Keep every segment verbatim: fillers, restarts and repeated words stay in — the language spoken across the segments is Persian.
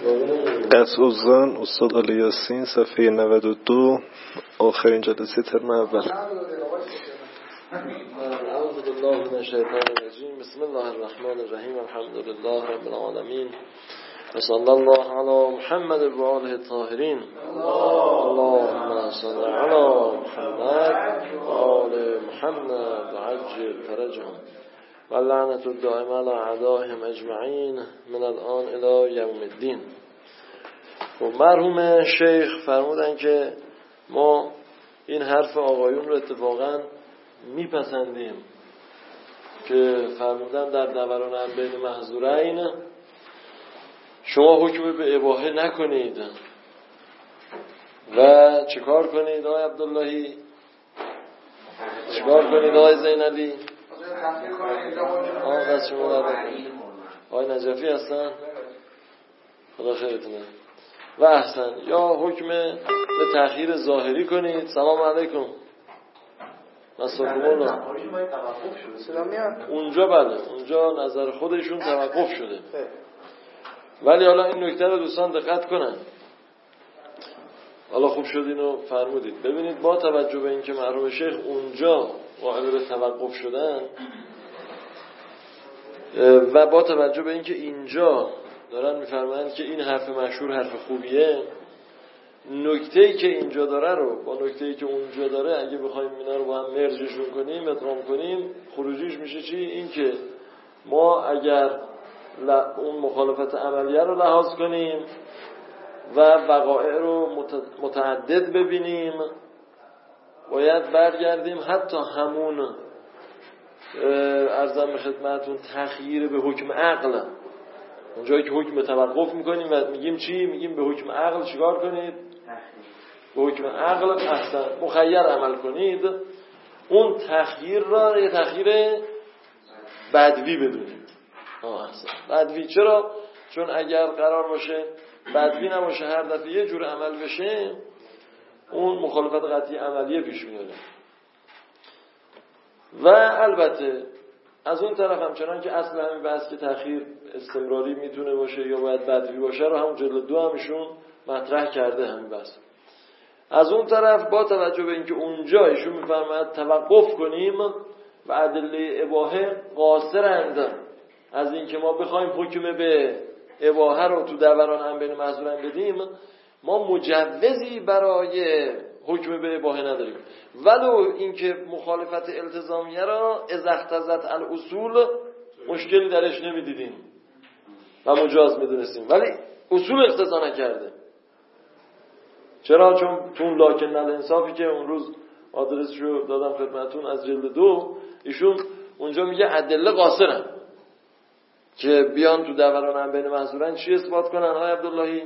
قطع الظن استاد آل یاسین صفحه نود و دو آخرین جلسه ترم اول. اعوذ بالله من الشیطان الرجیم. بسم الله الرحمن الرحیم. الحمد لله رب العالمین و صلی الله علی محمد و آله الطاهرین. اللهم صل علی محمد و آل محمد و عجل فرجهم و لعنت الدائمه علی اعدائهم اجمعین من الان الی یوم الدین. و مرحوم شیخ فرمودن که ما این حرف آقایون رو اتفاقا میپسندیم که فرمودن در دوران بین محظورین شما حکم به اباحه نکنید و چیکار کنید آقای عبداللهی؟ چیکار کنید آقای زینالی؟ آقا دست شما در بکنید. آقای نجفی هستن؟ خدا خیرتونه. و احسن. یا حکم به تأخیر ظاهری کنید. سلام علیکم. نصرالله. اونجا بله، اونجا نظر خودشون توقف شده. ولی حالا این نکته رو دوستان دقت کنن. حالا خوب شد اینو فرمودید. ببینید با توجه به اینکه مرحوم شیخ اونجا قائل به توقف شدن و با توجه به اینکه اینجا دارن میفرمایند که این حرف مشهور حرف خوبیه، نکته‌ای که اینجا داره رو با نکته‌ای که اونجا داره اگه بخوایم اینا رو با هم مرجشون کنیم، ادغام کنیم، خروجیش میشه چی؟ این که ما اگر اون مخالفت عملیه رو لحاظ کنیم و وقایع رو متعدد ببینیم، باید برگردیم حتی همون عرضم به خدمتون تخییر به حکم عقل، اونجایی که حکم توقف میکنیم و میگیم چی؟ میگیم به حکم عقل چیکار کنید؟ به حکم عقل احسن مخیر عمل کنید. اون تخییر را یه تخییر بدوی بدونیم. آه احسن. بدوی چرا؟ چون اگر قرار باشه بدوی نباشه هر دفعه یه جور عمل بشه، اون مخالفت قطعی عملیه پیش میاره. و البته از اون طرف هم چنان که اصل همین بحث که تأخیر استمراری میتونه باشه یا باید بدوی باشه رو همون جلد دو همشون مطرح کرده همین بحث. از اون طرف با توجه به اینکه اونجا ایشون میفرماید توقف کنیم و ادله اباحه قاصرند از اینکه ما بخوایم حکم به اباحه رو تو دوران هم بین محظورین بدیم، ما مجوزی برای حکم به اباحه نداریم. ولو اینکه مخالفت التزامیه را اذا اقتضت الاصول مشکلی درش نمیدیدیم و مجاز میدونستیم، ولی اصول اقتضا نکرده. چرا؟ چون تون لاکن الانصافی که اون روز آدرسشو دادم خدمتون از جلد دو، ایشون اونجا میگه ادله قاصرن که بیان تو دوران هم بین محظورین چی اثبات کنن آقای عبداللهی؟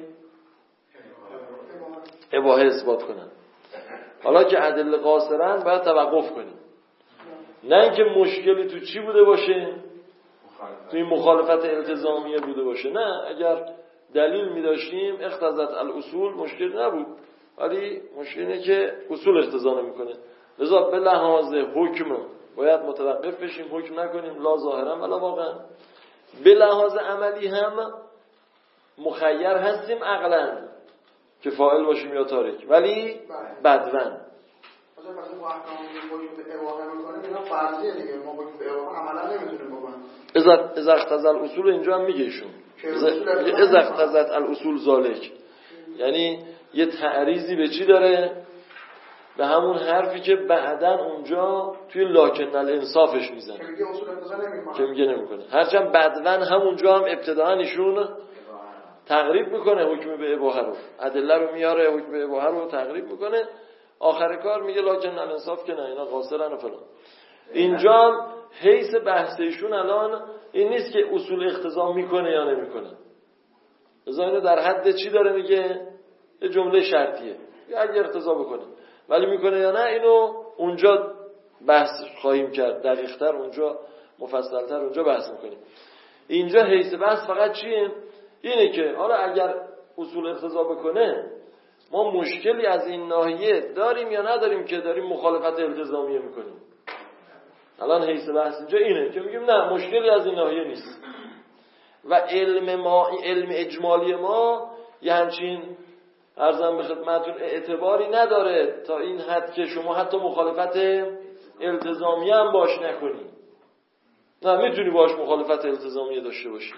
اباحه اثبات کنن. حالا که ادله قاصرن باید توقف کنیم، نه اینکه مشکلی تو چی بوده باشه، تو این مخالفت التزامیه بوده باشه. نه، اگر دلیل می داشتیم اقتضت الاصول مشکل نبود، ولی مشکل اینه که اصول اقتضا نمیکنه. لذا به لحاظ حکم باید متوقف بشیم، حکم نکنیم لا ظاهرا ولا واقعا. به لحاظ عملی هم مخیر هستیم عقلا که فاعل باشیم یا تارک، ولی بدون. مثلا مثلا با احکام حکم به اباحه میکنیم، اینا فرضیه دیگه، ما حکم به اباحه عملا نمیتونیم بکنیم. اذا اذا اقتضى الاصول اینجا هم میگه ایشون اذا اقتضت الاصول ذالک، یعنی یه تعریضی به چی داره؟ به همون حرفی که بعدن اونجا توی لاکن الانصافش میزنه که میگه اصول اقتضا نمیکنه، که میگه نمیکنه. هرچند بعدن همونجا هم ابتداء ایشون تقریب میکنه حکم به اباحه رو، ادله رو میاره، حکم به اباحه رو تقریب میکنه، آخر کار میگه لاکن الانصاف که نه اینا قاصرن و فلان. اینجا هم حیث بحثشون الان این نیست که اصول اقتضا میکنه یا نمیکنه. لذا اینو در حد چی داره میگه؟ یه جمله شرطیه، اگه اقتضا بکنه، ولی میکنه یا نه اینو اونجا بحث خواهیم کرد، دقیق‌تر اونجا، مفصل‌تر اونجا بحث میکنیم. اینجا حیث بحث فقط چیه؟ اینه که حالا اگر اصول اقتضا بکنه ما مشکلی از این ناحیه داریم یا نداریم که داریم مخالفت التزامیه میکنیم. الان حیث بحث اینجا اینه که میگیم نه مشکلی از این ناحیه نیست. و علم ما، علم اجمالی ما یه همچین عرضم به خدمتتون اعتباری نداره تا این حد که شما حتی مخالفت التزامی هم باش نکنی. نه، میتونی باش مخالفت التزامی داشته باشی.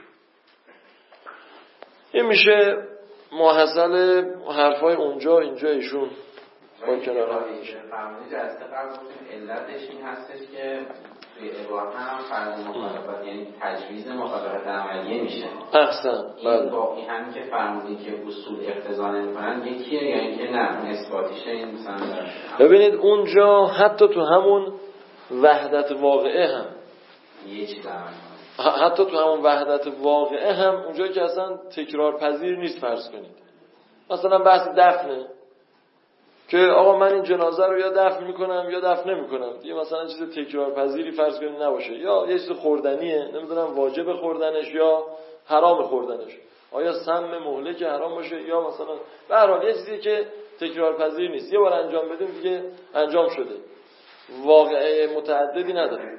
این میشه ماحصل حرفای اونجا اینجا ایشون با کنار هم میشه. فرمودی جلسه قبل گفتیم علتش این هستش که توی اباحه هم فرض مخالفت یعنی تجویز مخالفت عملیه میشه. احسن. این باقی همین که فرمودی که اصول اقتضا نمی‌کنن یکیه یا اینکه نه اثباتیشه این مثلا ببینید اونجا حتی تو همون وحدت واقعه هم یه چیز حتی تو همون وحدت واقعه هم اونجا که اصلا تکرار پذیر نیست. فرض کنید مثلا بحث دفنه که آقا من این جنازه رو یا دفن میکنم یا دفن نمیکنم، دیگه مثلا چیز تکرار پذیری فرض کنید نباشه، یا یه چیز خوردنیه، نمیدونم واجب خوردنش یا حرام خوردنش، آیا سم مهلک حرام باشه یا مثلا به هر حال یه چیزی که تکرار پذیر نیست، یه بار انجام بدیم دیگه انجام شده، واقعه متعددی نداره.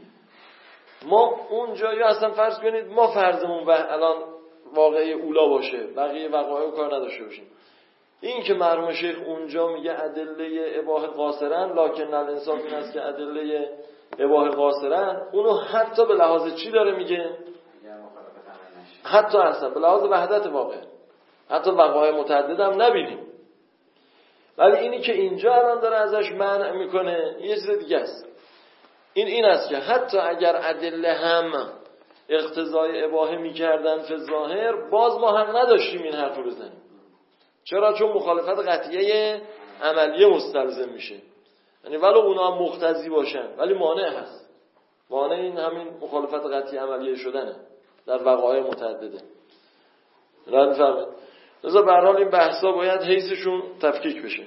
ما اونجا یا اصلا فرض کنید ما فرضمون و الان واقعه اولا باشه، بقیه وقایع کار نداشته باشیم. این که مرحوم شیخ اونجا میگه ادله اباحه قاصرن، لکن الانصاف این است که ادله اباحه قاصرن، اونو حتی به لحاظ چی داره میگه؟ حتی اصلا به لحاظ وحدت واقع، حتی وقایع متعدد هم نبینیم. ولی اینی که اینجا الان داره ازش منع میکنه یه چیز دیگه است. این این است که حتی اگر ادله هم اقتضای اباحه میکردن فی ظاهر، باز ما حق نداشتیم این حرفو بزنیم. چرا؟ چون مخالفت قطعیه عملیه مستلزم میشه، یعنی ولو اونا هم مقتضی باشن ولی مانع هست. مانع این همین مخالفت قطعی عملیه شدنه در وقایع متعدده. رد فهمید؟ لذا به هر حال این بحثا باید حیثشون تفکیک بشه.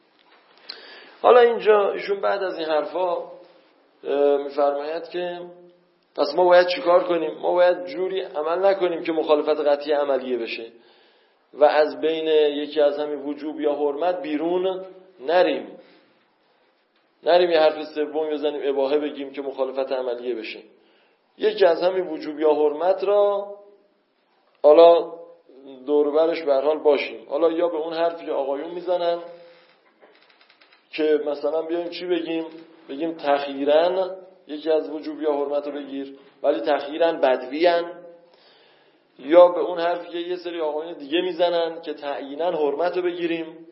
حالا اینجا ایشون بعد از این حرفا میفرماید که پس ما باید چیکار کنیم؟ ما باید جوری عمل نکنیم که مخالفت قطعی عملیه بشه و از بین یکی از همین وجوب یا حرمت بیرون نریم. نریم یه حرف سوم بزنیم اباحه بگیم که مخالفت عملیه بشه. یکی از همین وجوب یا حرمت را حالا دور و برش به هر حال باشیم. حالا یا به اون حرفی که آقایون میزنن که مثلا بیایم چی بگیم؟ بگیم تخییراً یکی از وجوب یا حرمت رو بگیر ولی تخییراً بدویاً، یا به اون حرفی که یه سری آقایون دیگه میزنن که تعییناً حرمت رو بگیریم،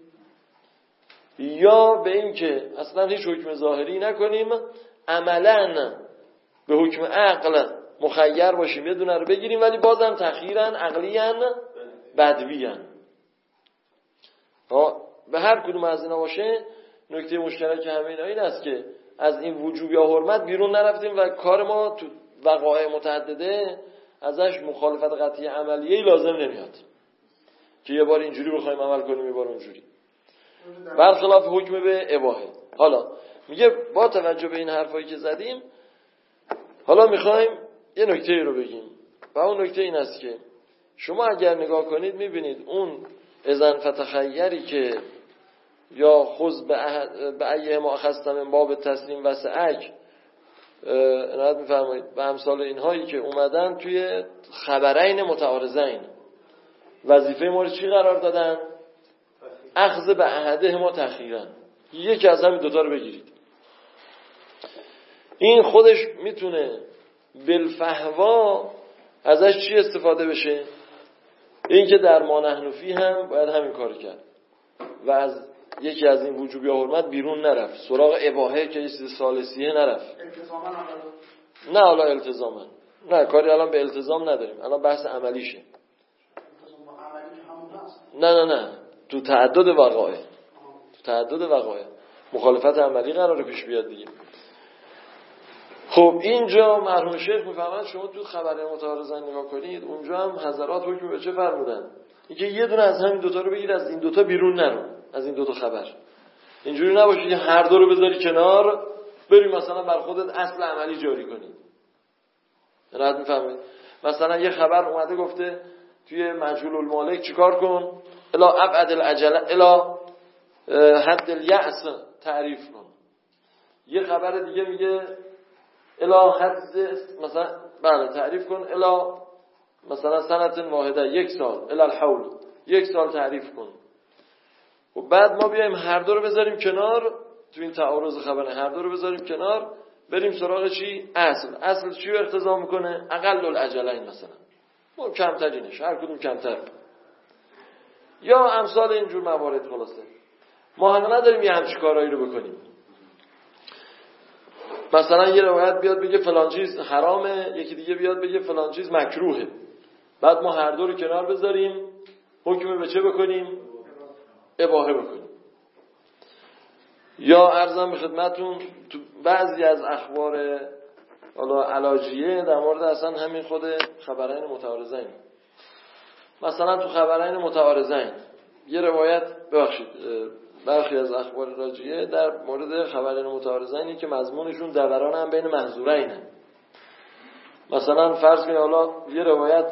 یا به این که اصلا هیچ حکم ظاهری نکنیم، عملاً به حکم عقل مخیر باشیم یه دونه رو بگیریم ولی بازم تخییراً عقلیاً بدویاً. به هر کدوم از اینا باشه نکته مشترک همه اینا این است که از این وجوب یا حرمت بیرون نرفتیم و کار ما تو وقایع متعدده ازش مخالفت قطعی عملیه‌ای لازم نمیاد که یه بار اینجوری بخوایم عمل کنیم یه بار اونجوری، برخلاف حکم به اباحه. حالا میگه با توجه به این حرفایی که زدیم حالا میخوایم یه نکته رو بگیم و اون نکته این است که شما اگر نگاه کنید میبینید اون اذن فتخیری که یا خذ به ایه ما اخذت من باب تسلیم و سعک عنایت میفرمایید به امثال اینهایی که اومدن توی خبرین متعارضین، وظیفه ما رو چی قرار دادن؟ اخذ به عهده ما تخییرن، یکی از همین دوتا رو بگیرید. این خودش میتونه بالفهوا ازش چی استفاده بشه؟ این که در ما نحن فی هم باید همین کار کرد و از یکی از این وجوب یا حرمت بیرون نرفت، سراغ اباحه که یه چیز ثالثیه نرفت. نه حالا التزاما نه، کاری الان به التزام نداریم، الان بحث عملیشه. نه نه نه تو تعدد وقایع، تو تعدد وقایع مخالفت عملی قراره پیش بیاد دیگه. خب اینجا مرحوم شیخ میفهمن شما تو خبر متعارضین نگاه کنید، اونجا هم حضرات حکم به چه فرمودن؟ اینکه یه دونه از همین دوتا رو بگیر، از این دوتا بیرون نرو، از این دوتا خبر. اینجوری نباشه که هر دو رو بذاری کنار بری مثلا بر خودت اصل عملی جاری کنی. راحت میفهمید؟ مثلا یه خبر اومده گفته توی مجهول المالک چیکار کن؟ الا ابعد الاجل الا حد الیأس تعریف کن. یه خبر دیگه میگه الا حد مثلا بله تعریف کن الا مثلا سنت واحده یک سال الی الحول یک سال تعریف کن و بعد ما بیایم هر دو رو بذاریم کنار تو این تعارض خبره هر دو رو بذاریم کنار بریم سراغ چی؟ اصل. اصل چی رو اقتضا میکنه؟ اقل الاجلین مثلا ما کمترینش هر کدوم کمتر یا امثال اینجور موارد. خلاصه ما حق نداریم یه همچین کارایی رو بکنیم. مثلا یه روایت بیاد بگه فلان چیز حرامه، یکی دیگه بیاد بگه فلان چیز مکروهه، بعد ما هر دو رو کنار بذاریم حکم به چه بکنیم؟ اباحه بکنیم. یا عرضم به خدمتون تو بعضی از اخبار حالا علاجیه در مورد اصلا همین خود خبرین متعارضین، مثلا تو خبرین متعارضین یه روایت ببخشید برخی از اخبار راجیه در مورد خبرین متعارضینی که مضمونشون دوران هم بین محظورینه. مثلا فرض کنید حالا یه روایت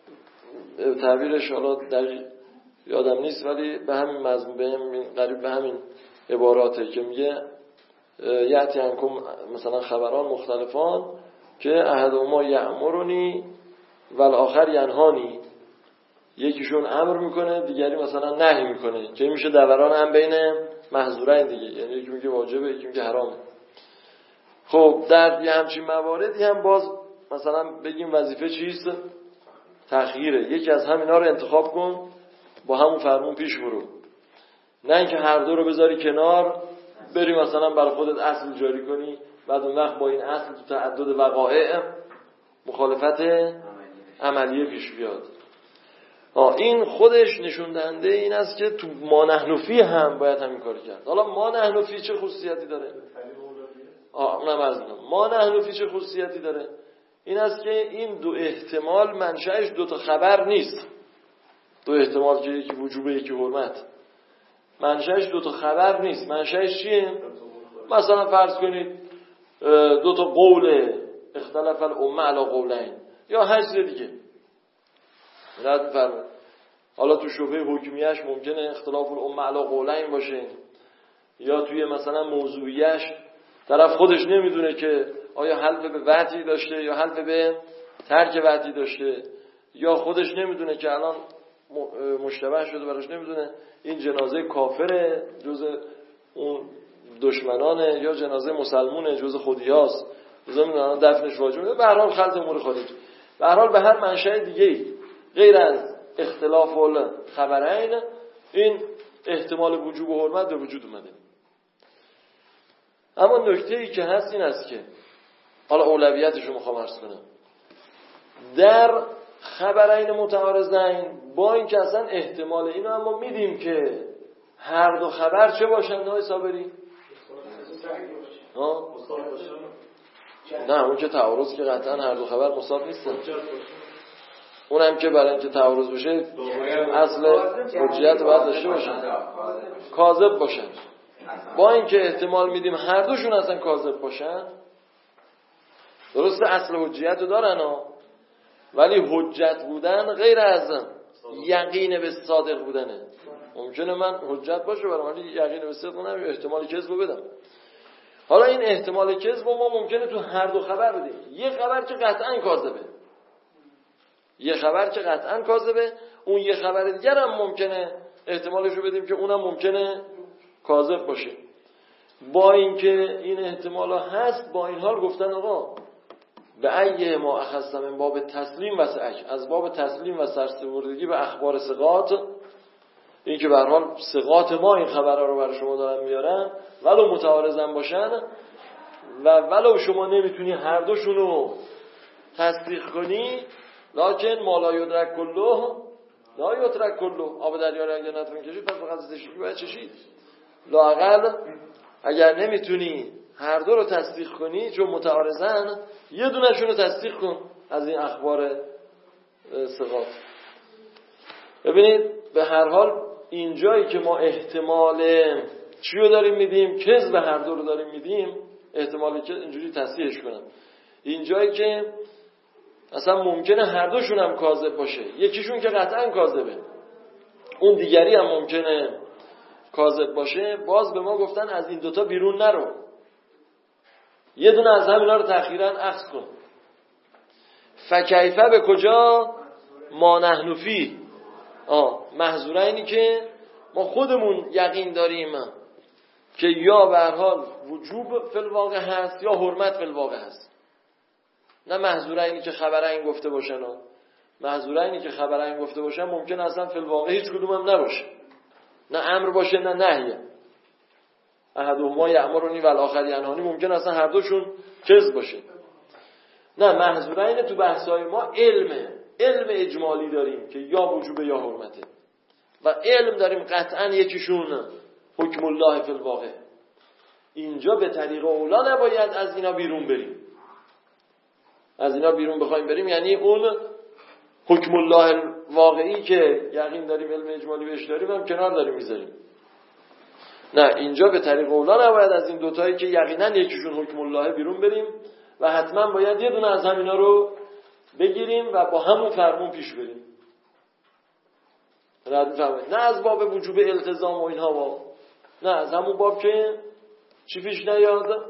تعبیرش حالا دقیق یادم نیست ولی به همین مضمون به همین قریب به همین عباراته که میگه یأتی عنکم مثلا خبران مختلفان که احدهما یأمرنی و الاخر ینهانی، یکیشون امر میکنه دیگری مثلا نهی میکنه که میشه دوران هم بین محظورین دیگه، یعنی یکی میگه واجبه یکی میگه حرامه. خب در یه همچین مواردی هم باز مثلا بگیم وظیفه چیست؟ تخییره، یکی از همینا رو انتخاب کن با همون فرمون پیش برو، نه اینکه هر دو رو بذاری کنار بری مثلا برای خودت اصل جاری کنی بعد اون وقت با این اصل تو تعدد وقایع مخالفت عملیه پیش بیاد. آه این خودش نشون دهنده این است که تو ما نحن فیه هم باید همین کار کرد. حالا ما نحن فیه چه خصوصیتی داره؟ آه اونم عرض می‌کنم ما نحن فیه چه خصوصیتی داره؟ این است که این دو احتمال منشأش دو تا خبر نیست. دو احتمال که یکی وجوب یکی حرمت منشأش دو تا خبر نیست. منشأش چیه؟ مثلا فرض کنید دو تا قول اختلاف الامه علی قولین یا هر چیز دیگه. رد می‌فرمایید حالا تو شبهه حکمیش ممکنه اختلاف الامه علی قولین باشه، یا توی مثلا موضوعیش طرف خودش نمیدونه که آیا حلف به وحدی داشته یا حلف به ترک وحدی داشته، یا خودش نمیدونه که الان مشتبه شده براش نمیدونه این جنازه کافره جز اون دشمنانه یا جنازه مسلمونه جز خودیاست جزا میدونن دفنش واجبه. به هر حال خلط امور خارجی، به هر حال به هر منشأ دیگه‌ای غیر از اختلاف الخبرین این احتمال وجوب و حرمت به وجود اومده. اما نکته‌ای که هست این است که حالا اولویتش رو میخوام عرض کنم. در خبرین متعارضین با این که اصلا احتمال اینو اما میدیم که هر دو خبر چه باشن نه صابری؟ ها؟ نه اون که تعارض که قطعا هر دو خبر مساوی نیستن. اونم که برای اینکه تعارض بشه اصل حجیت باید داشته باشن، کاذب باشن. با اینکه احتمال میدیم هر دوشون اصلا کاذب باشن، درسته اصل حجیت رو دارن ها، ولی حجت بودن غیر از یقین به صادق بودنه. ممکنه من حجت باشه برام ولی یقین به صدق نمیشه، احتمال کذب رو بدم. حالا این احتمال کذب ما ممکنه تو هر دو خبر بدیم. یه خبر که قطعا کاذبه، یه خبر که قطعا کاذبه، اون یه خبر دیگر هم ممکنه احتمالش رو بدیم که اونم ممکنه کاذب باشه. با اینکه این احتمالا هست، با این حال گفتن آقا به ایه ما اخذت من باب تسلیم و سعک، از باب تسلیم و سرسپردگی به اخبار ثقات، این که به هر حال ثقات ما این خبرها رو برای شما دارن میارن ولو متعارضن باشن و ولو شما نمیتونی هر دوشون رو تصدیق کنی، لکن ما لا یدرک کله لا یترک کله. آب دریا رو اگر نتونی کشید پس فقط تشریحی باید چشید. لااقل اگر نمیتونی هر دو رو تصدیق کنی چون متعارضن، یه دونشون رو تصدیق کن از این اخبار ثقات. ببینید به هر حال اینجایی که ما احتمال چی رو داریم میدیم، کذب هر دو رو داریم میدیم، احتمالی که اینجوری تصحیحش کنم، اینجایی که اصلا ممکنه هر دوشون هم کاذب باشه، یکیشون که قطعا کاذبه اون دیگری هم ممکنه کاذب باشه، باز به ما گفتن از این دوتا بیرون نرو، یه دونه از همینا رو تأخیراً اخذ کن. فکیفه به کجا؟ ما نحن فی آه محذورینی که ما خودمون یقین داریم که یا به هر حال وجوب فی الواقع هست یا حرمت فی الواقع هست. نه محذورینی که خبرین گفته باشن، محذورینی که خبرین گفته باشن ممکن اصلا فی الواقع هیچ کدوم هم نباشه، نه امر باشه نه نهیه. احدهما یأمرنی و الاخر ینهانی ممکن اصلا هر دوشون کذب باشه. نه، محذورین تو بحث‌های ما علمه، علم اجمالی داریم که یا وجوب یا حرمته و علم داریم قطعا یکیشون حکم الله فی الواقع. اینجا به طریق اولا نباید از اینا بیرون بریم. از اینا بیرون بخوایم بریم یعنی اون حکم الله واقعی که یقین داریم علم اجمالی بهش داریم هم کنار داریم میذاریم. نه، اینجا به طریق اولا نباید از این دوتایی که یقینا یکیشون حکم الله بیرون بریم و حتما باید یه دونه از همینا رو بگیریم و با همون فرمون پیش بریم. نه از باب وجوب التزام و اینها با. نه از همون باب که چی پیش نیاد؟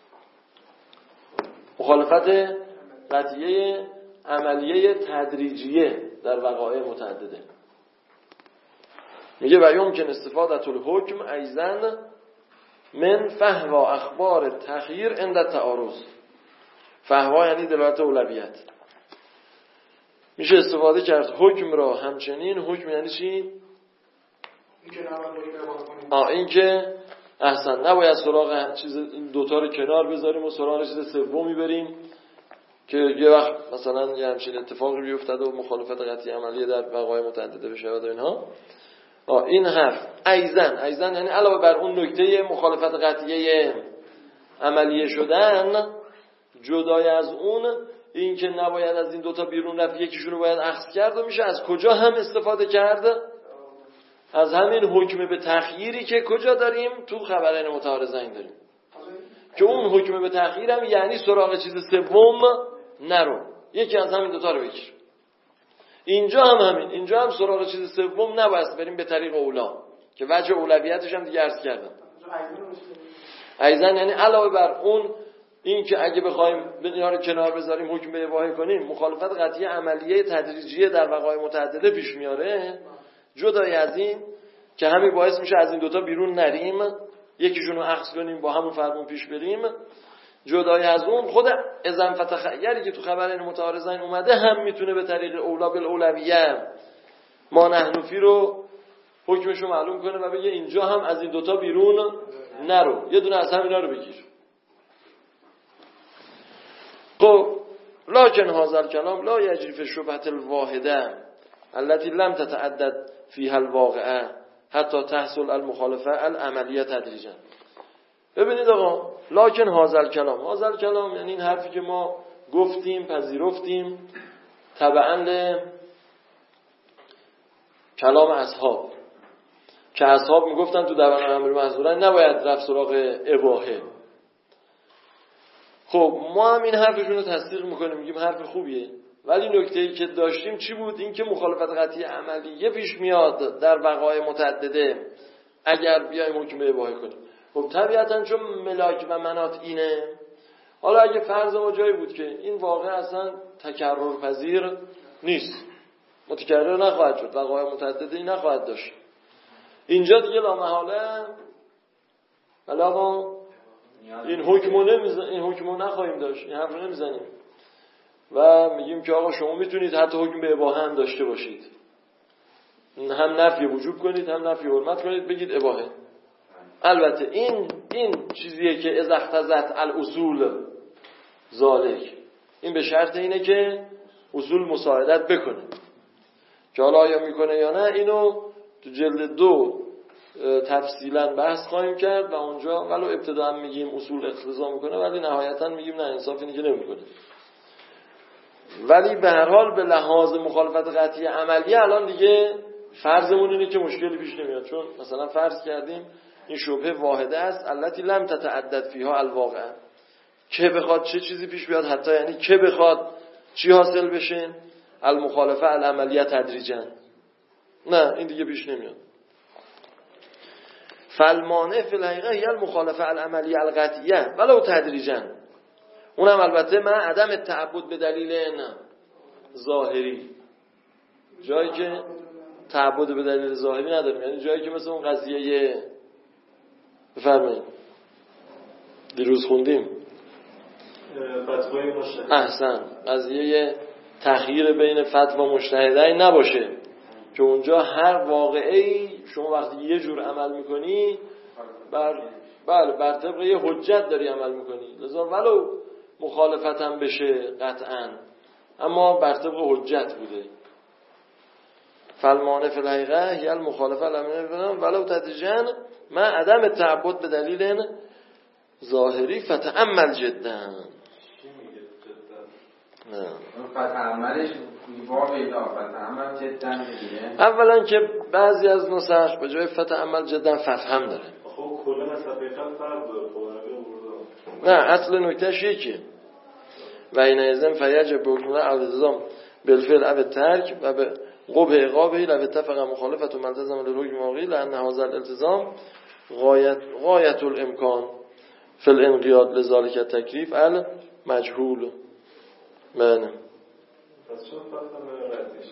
مخالفت قطعیه عملیه تدریجیه در وقایع متعدده. میگه و یمکن استفادة الحکم ایضا من فحوا اخبار تخییر عند تعارض. فحوا یعنی دلالت اولویت. میشه استفاده کرد حکم را همچنین. حکم یعنی چی؟ آه این که احسن نباید سراغ چیز این دوتا رو کنار بذاریم و سراغ چیز سومی بریم که یه وقت مثلا یه همچین اتفاقی بیفتد و مخالفت قطعی عملیه در وقایع متعدده بشه و اینها. آه این حرف ایزن ایزن یعنی علاوه بر اون نکته مخالفت قطعیه عملیه شدن، جدای از اون این که نباید از این دوتا بیرون رفت، یکیشون رو باید اخذ کرد و میشه از کجا هم استفاده کرد؟ از همین حکم به تخییری که کجا داریم؟ تو خبرین متعارضین داریم که اون حکم به تخییر هم یعنی سراغ چیز سوم نرو، یکی از همین دوتا رو بگیر. اینجا هم همین، اینجا هم سراغ چیز سوم نباید بریم به طریق اولا که وجه اولویتش هم دیگه عرض کردم. ایزن یعنی علاوه بر اون این که اگه بخوایم اینا رو کنار بذاریم حکم به اباحه کنیم مخالفت قطعی عملیه تدریجیه در وقایع متعدده پیش میاره، جدای از این که همین باعث میشه از این دوتا بیرون نریم، یکیشون رو اخذ کنیم با همون فرمون پیش بریم، جدای از اون خود اذن فتخیری که تو خبرین متعارضین اومده هم میتونه به طریق اولا بالاولویه ما نحن فی رو حکمش رو معلوم کنه و بگه اینجا هم از این دوتا بیرون نرو، یه دونه از همینا رو بگیر. خب لکن هذا الکلام لا یجری فی الشبهة الواحده التي لم تتعدد فيها الواقعه حتی تحصل المخالفه العملیه تدریجا. ببینید آقا، لکن هذا الکلام، هذا الکلام یعنی این حرفی که ما گفتیم پذیرفتیم تبعاً کلام اصحاب که اصحاب میگفتن تو دوران امر محظورین نباید رفت سراغ اباحه. خب ما هم این حرفشون رو تصدیق میکنیم، میگیم حرف خوبیه، ولی نکته‌ای که داشتیم چی بود؟ این که مخالفت قطعی عملیه پیش میاد در وقایع متعدده اگر بیایم حکم به اباحه کنیم. خب طبیعتاً چون ملاک و منات اینه، حالا اگه فرض ما جایی بود که این واقع اصلا تکرر پذیر نیست، متکرر نخواهد شد، وقایع متعدده این نخواهد داشت، اینجا دیگه لامحاله بلا این حکمو نمیزن، این حکمو نخواهیم داشت، این حرف رو نمیزنیم و میگیم که آقا شما میتونید حتی حکم به اباحه هم داشته باشید، هم نفی وجوب کنید هم نفی حرمت کنید، بگید اباحه. البته این این چیزیه که اذا اختزت الاصول ذالک، این به شرط اینه که اصول مساعدت بکنه، که حالا آیا میکنه یا نه اینو تو جلد دو تفصیلا بحث خواهیم کرد و اونجا ولو ابتدا هم میگیم اصول اقتضا میکنه ولی نهایتا میگیم نه انصاف اینه که نمیکنه. ولی به هر حال به لحاظ مخالفت قطعی عملیه الان دیگه فرضمون اینه که مشکلی پیش نمیاد، چون مثلا فرض کردیم این شبهه واحده است التي لم تتعدد فيها الواقع، که بخواد چه چیزی پیش بیاد، حتی یعنی که بخواد چی حاصل بشه؟ المخالفه العملیه تدریجا. نه این دیگه پیش نمیاد. فالمانع فی الحقیقه هی المخالفه العملیه القطعیه ولو تدریجا، اونم البته من عدم تعبد به دلیل نه ظاهری، جایی که تعبد به دلیل ظاهری نداریم، یعنی جایی که مثل اون قضیه بفرمایید دیروز خوندیم فتوای مجتهد، احسن، قضیه تخییر بین فتوا مجتهدین نباشه که اونجا هر واقعی شما وقتی یه جور عمل میکنی بر بله بر طبق یه حجت داری عمل میکنی، لذا ولو مخالفت هم بشه قطعا اما بر طبق حجت بوده. فالمانع فی الحقیقه هی المخالفه لمن ولو تدریجا ما عدم تعبد به دلیل ظاهری فتأمل جدا. نه فتأملش با پیدا فتأمل جدا میگیره. اولا که بعضی از نسخ به جای فتأمل جدا ففهم داره. خب کلا از صفحه فرق داره. نه اصل نکتهش یکیه. و این ایزن فیجب به حکم الالتزام بالفعل او ترک و به قبح عقابه لو اتفق مخالفت و ملتزم للحکم واقعی لان هذا الالتزام غایت غایت الامکان فی الانقیاد لذالک التکلیف المجهول. بله پس چون فقط ردیش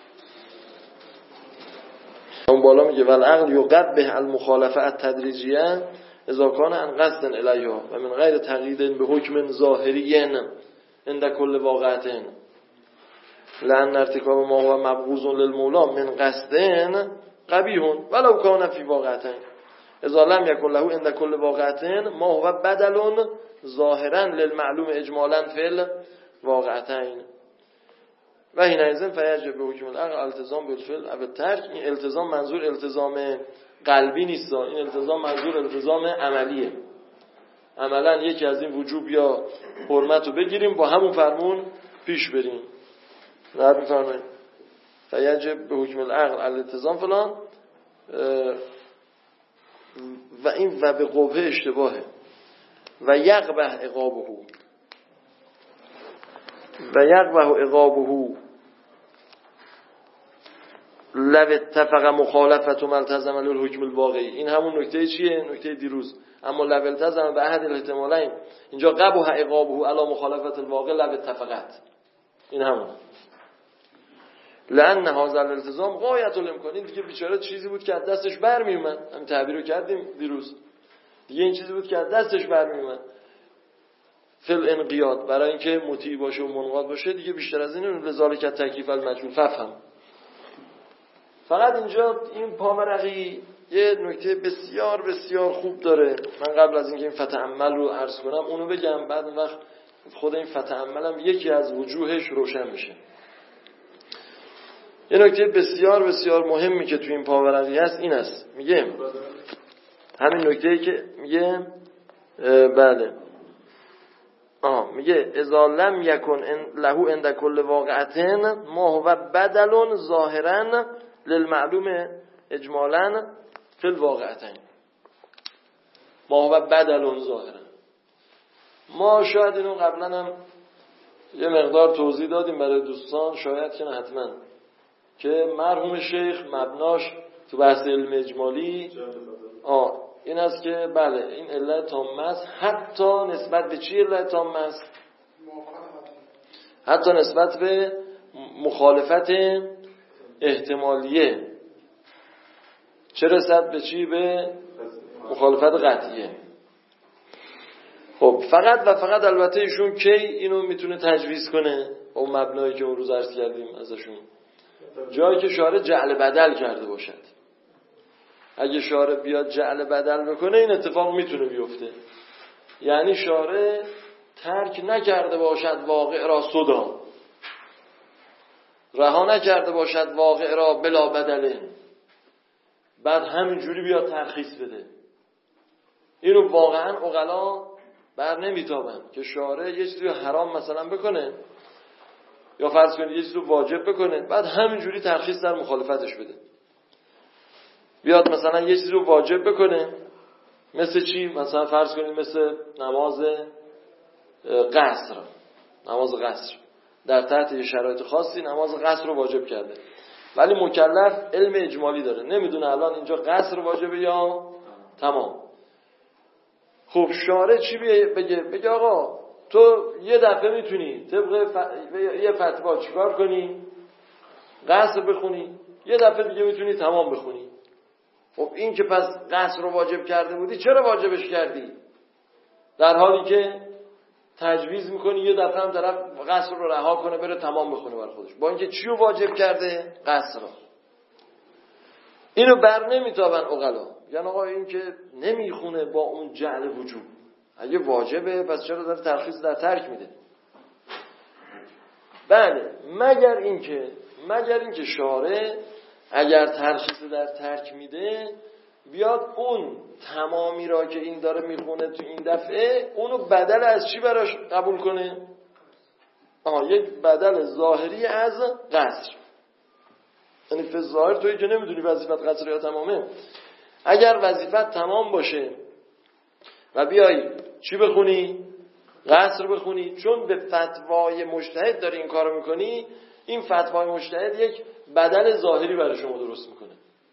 اون بالا میگه والعقل یقبح المخالفه التدریجیه اذا کان عن قصد الیها و من غیر تقیید به حکم ظاهری عند کل واقعه لأن ارتکاب ما هو مبغوض للمولا من قصد قبیح ولو کان فی واقعه اذا لم یکن له عند کل واقعه ما هو بدل ظاهرا للمعلوم اجمالا فی الواقعتین و این ایزن فیجب به حکم العقل التزام بالفعل او الترک. این التزام منظور التزام قلبی نیست، این التزام منظور التزام عملیه. عملا یکی از این وجوب یا حرمت رو بگیریم با همون فرمون پیش بریم. نه بفرمایید فیجب به حکم العقل الالتزام فلان و این و به قبه اشتباهه و یقبح عقابه و یقبح عقابه لو اتفق مخالفت و ملتزم للحکم الواقعی. این همون نکته چیه؟ نکته دیروز. اما لو التزم به احد الاحتمالین، اینجا قبح عقابه علی مخالفت الواقع لو اتفقت، این همون. لأن هذا الالتزام غایت الامکان. این دیگه بیچاره چیزی بود که از دستش برمی اومد، همین تعبیر رو کردیم دیروز دیگه، این چیزی بود که از دستش برمی اومد فل انقیاد، برای اینکه مطیع باشه و منقاد باشه دیگه بیشتر از این لذالک تکلیف المجهول ففهم. فقط اینجا این پاورقی یه نکته بسیار بسیار خوب داره. من قبل از اینکه این فتأمل رو عرض کنم اونو بگم، بعد اون وقت خود این فتأمل هم یکی از وجوهش روشن میشه. یه نکته بسیار بسیار مهمی که توی این پاورقی هست این است، میگه همین نکته‌ای که میگه بله آه میگه اذا لم یکن له عند کل واقعه ما هو بدل ظاهرا للمعلوم اجمالا فی الواقعتین. ما هو بدل ظاهرا. ما شاید اینو قبلا هم یه مقدار توضیح دادیم برای دوستان، شاید که نه حتما، که مرحوم شیخ مبناش تو بحث علم اجمالی آه این است که بله این علت تامه است، حتی نسبت به چی علت تامه است؟ حتی نسبت به مخالفت احتمالیه. چه رسد به چی؟ به مخالفت قطعیه. خب فقط و فقط البته ایشون کی اینو میتونه تجویز کنه؟ اون مبنایی که اون روز عرض کردیم ازشون، جایی که شارع جعل بدل کرده باشد. اگه شارع بیاد جعل بدل بکنه این اتفاق میتونه بیفته، یعنی شارع ترک نکرده باشد واقع را صدا، رها نکرده باشد واقع را بلا بدله، بعد همینجوری بیاد ترخیص بده. اینو واقعا عقلا بر نمیتابن که شارع یه چیزی رو حرام مثلا بکنه یا فرض کنید یه چیزی رو واجب بکنه بعد همینجوری ترخیص در مخالفتش بده. بیاد مثلا یه چیزی رو واجب بکنه، مثل چی؟ مثلا فرض کنید مثل نماز قصر، نماز قصر در تحت یه شرایط خاصی نماز قصر رو واجب کرده، ولی مکلف علم اجمالی داره، نمیدونه الان اینجا قصر واجبه یا تمام. خب شارع چی بگه؟ بگه آقا تو یه دفعه میتونی طبق ف... یه فتوا چیکار کنی؟ قصر بخونی، یه دفعه دیگه میتونی تمام بخونی. خب این که پس قصر رو واجب کرده بودی چرا واجبش کردی؟ در حالی که تجویز میکنی یه دفعه هم طرف قصر رو رها کنه بره تمام بخونه بر خودش، با اینکه چی رو واجب کرده؟ قصر رو. اینو بر نمیتابن عقلا، یعنی آقا این که نمیخونه با اون جعل وجوب، اگه واجبه پس چرا داره ترخیص در ترک میده؟ بله، مگر اینکه مگر اینکه شارع اگر ترخیص در ترک میده بیاد اون تمامی را که این داره میخونه تو این دفعه اونو بدل از چی براش قبول کنه؟ آها، یک بدل ظاهری از قصر. یعنی فی ظاهر تویی که نمیدونی وظیفت قصر یا تمامه، اگر وظیفت تمام باشه و بیایی چی بخونی؟ قصر بخونی، چون به فتوای مجتهد داری این کارو میکنی، این فتوای مجتهد یک بدل ظاهری برای شما درست میکنه.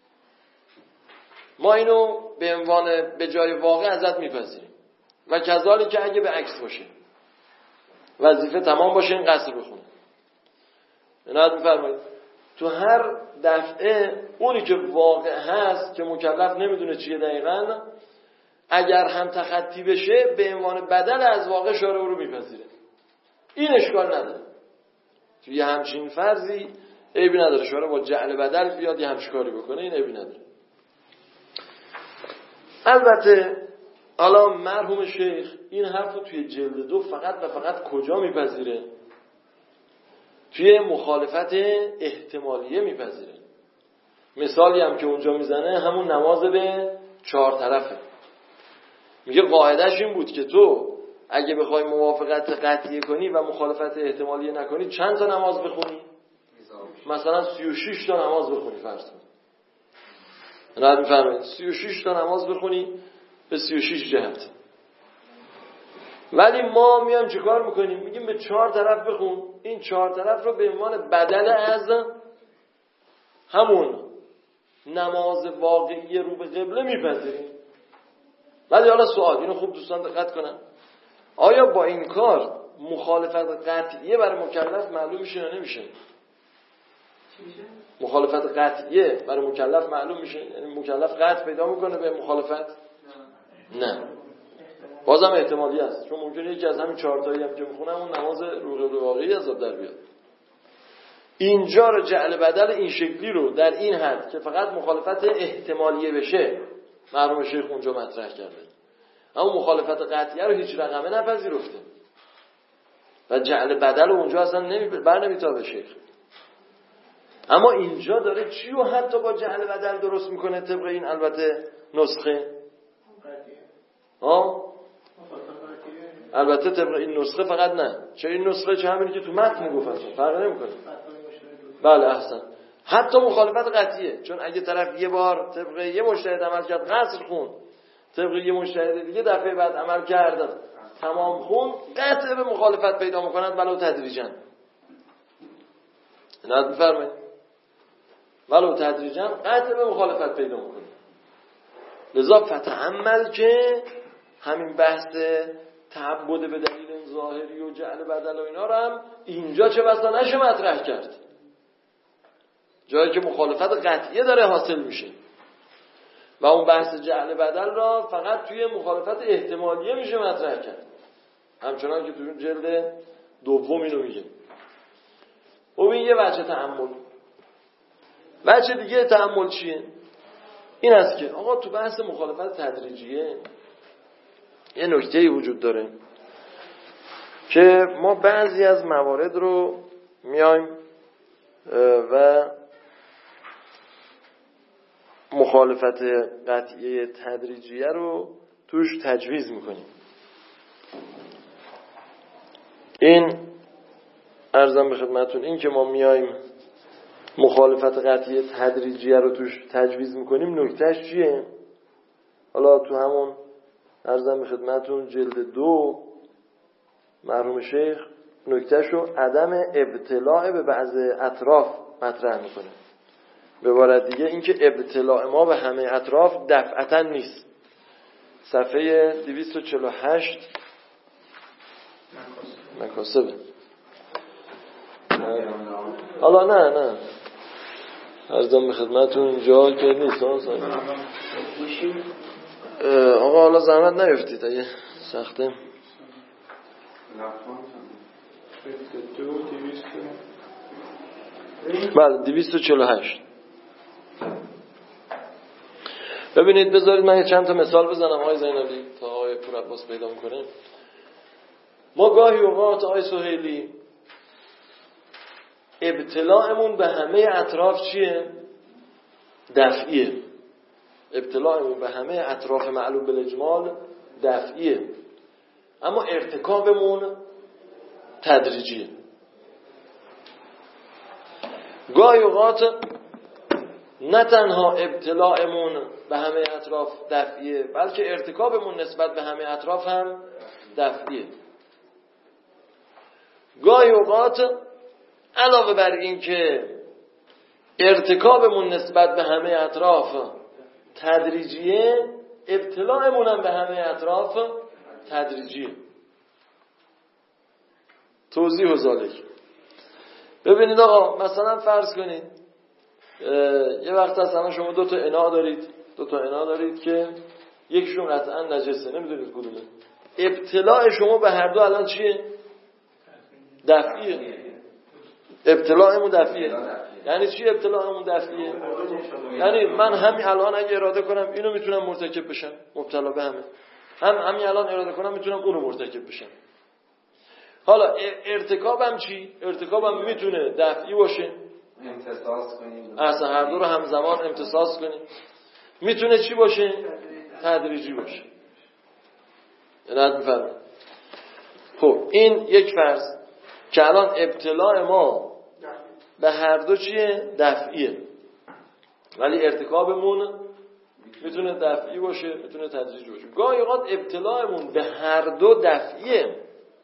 ما اینو به عنوان به جای واقع ازت میپذیریم. و کذالک که اگه به عکس باشه، وظیفه تمام باشه این قصر بخونه، عنایت میفرمایید تو هر دفعه اونی که واقع هست که مکلف نمیدونه چیه دقیقاً، اگر هم تخطی بشه به عنوان بدل از واقع شارع رو میپذیره. این اشکال نداره، توی همچین فرضی عیبی نداره شارع با جعل بدل بیاد یه همچین کاری بکنه، این عیبی نداره. البته حالا مرحوم شیخ این حرف رو توی جلد دو فقط و فقط کجا میپذیره؟ توی مخالفت احتمالیه میپذیره. مثالی هم که اونجا میزنه همون نماز به چهار طرفه. میگه قاعدش این بود که تو اگه بخوای موافقت قطعیه کنی و مخالفت احتمالیه نکنی چند تا نماز بخونی؟ مثلا سی و شش تا نماز بخونی فرض کن. نه میفرمایید سی و شش تا نماز بخونی به سی و شش جهت. ولی ما میایم چیکار میکنیم؟ میگیم به چهار طرف بخون. این چهار طرف رو به عنوان بدل از همون نماز واقعی رو به قبله میپذیریم. ولی حالا سوال، اینو خوب دوستان دقت کنن، آیا با این کار مخالفت قطعیه برای مکلف معلوم میشه یا نمیشه؟ مخالفت قطعیه برای مکلف معلوم میشه؟ یعنی مکلف قطع پیدا میکنه به مخالفت؟ نه، بازم احتمالی است، چون ممکنه یکی از همین چهار تایی هم که میخونم اون نماز رو قبل واقعی از آب در بیاد. اینجا رو جعل بدل این شکلی رو در این حد که فقط مخالفت احتمالیه بشه مرحوم شیخ اونجا مطرح کرده، اما مخالفت قطعیه رو هیچ رقمه نپذیرفته و جعل بدل اونجا اصلا نمی بر نمیتابه شیخ. اما اینجا داره چی رو حتی با جعل بدل درست میکنه طبق این البته نسخه ها؟ البته طبق این نسخه فقط نه، چه این نسخه چه همینی که تو متن گفت فرق نمیکنه. بله احسن، حتی مخالفت قطعیه، چون اگه طرف یه بار طبق یه مجتهد عمل کرد قصر خون، طبق یه مجتهد دیگه دفعه بعد عمل کرد تمام خون، قطع به مخالفت پیدا میکنند ولو تدریجاً. نه بفرمایید ولو تدریجاً قطع به مخالفت پیدا میکنه. لذا فتعمل که همین بحث تعبد به دلیل ظاهری و جعل بدل و اینا رو هم اینجا چه بسا نشه مطرح کرد، جایی که مخالفت قطعیه داره حاصل میشه و اون بحث جعل بدل را فقط توی مخالفت احتمالیه میشه مطرح کرد، همچنان که توی جلد دوم اینو میگه. و این یه وجه تأمل. وجه دیگه تأمل چیه؟ این است که آقا تو بحث مخالفت تدریجیه یه نکته‌ای وجود داره که ما بعضی از موارد رو میایم و مخالفت قطعیه تدریجیه رو توش تجویز میکنیم. این عرضم به خدمتون این که ما میایم مخالفت قطعیه تدریجیه رو توش تجویز میکنیم نکتهش چیه؟ حالا تو همون عرضم به خدمتون جلد دو مرحوم شیخ نکتهش رو عدم ابتلاع به بعض اطراف مطرح میکنه. به عبارت دیگه این که ابتلاع ما به همه اطراف دفعتا نیست. صفحه دویست و چهل و هشت مکاسبه. حالا نه نه عرضم به خدمتون اینجا که نیست آقا، حالا زحمت نیفتید اگه سخته. بله دویست و چهل و هشت. ببینید بذارید من یه چند تا مثال بزنم آقای زینالی تا آقای پور عباس پیدا میکنه. ما گاهی اوقات آقای سهیلی ابتلاعمون به همه اطراف چیه؟ دفعیه. ابتلاعمون به همه اطراف معلوم بالاجمال دفعیه، اما ارتکابمون تدریجیه. گاهی اوقات نه تنها ابتلاعمون به همه اطراف دفعیه، بلکه ارتکابمون نسبت به همه اطراف هم دفعیه. گاهی اوقات علاوه بر این که ارتکابمون نسبت به همه اطراف تدریجیه، ابتلاعمون هم به همه اطراف تدریجیه. توضیح و ذالک. ببینید آقا، مثلا فرض کنید یه وقت اصلا شما دو تا اناء دارید دو تا اناء دارید که یکشون قطعا نجسه، نمیدونید کدومه. ابتلاع شما به هر دو الان چیه؟ دفعیه. ابتلاعمون دفعیه. یعنی چی ابتلاعمون دفعیه؟ یعنی من همین الان اگه اراده کنم اینو میتونم مرتکب بشم، مبتلا به همه. هم همین الان اراده کنم میتونم اونو مرتکب بشم. حالا ارتکابم چی؟ ارتکابم میتونه دفعی باشه، امتصاص کنیم، اصلا هر دو رو همزمان امتصاص کنیم. میتونه چی باشه؟ تدریجی باشه. یاد میفرمایید. خب این یک فرض که الان ابتلاع ما به هر دو چیه؟ دفعیه، ولی ارتکابمون میتونه دفعی باشه، میتونه تدریجی باشه. گاهی اوقات ابتلاعمون به هر دو دفعیه،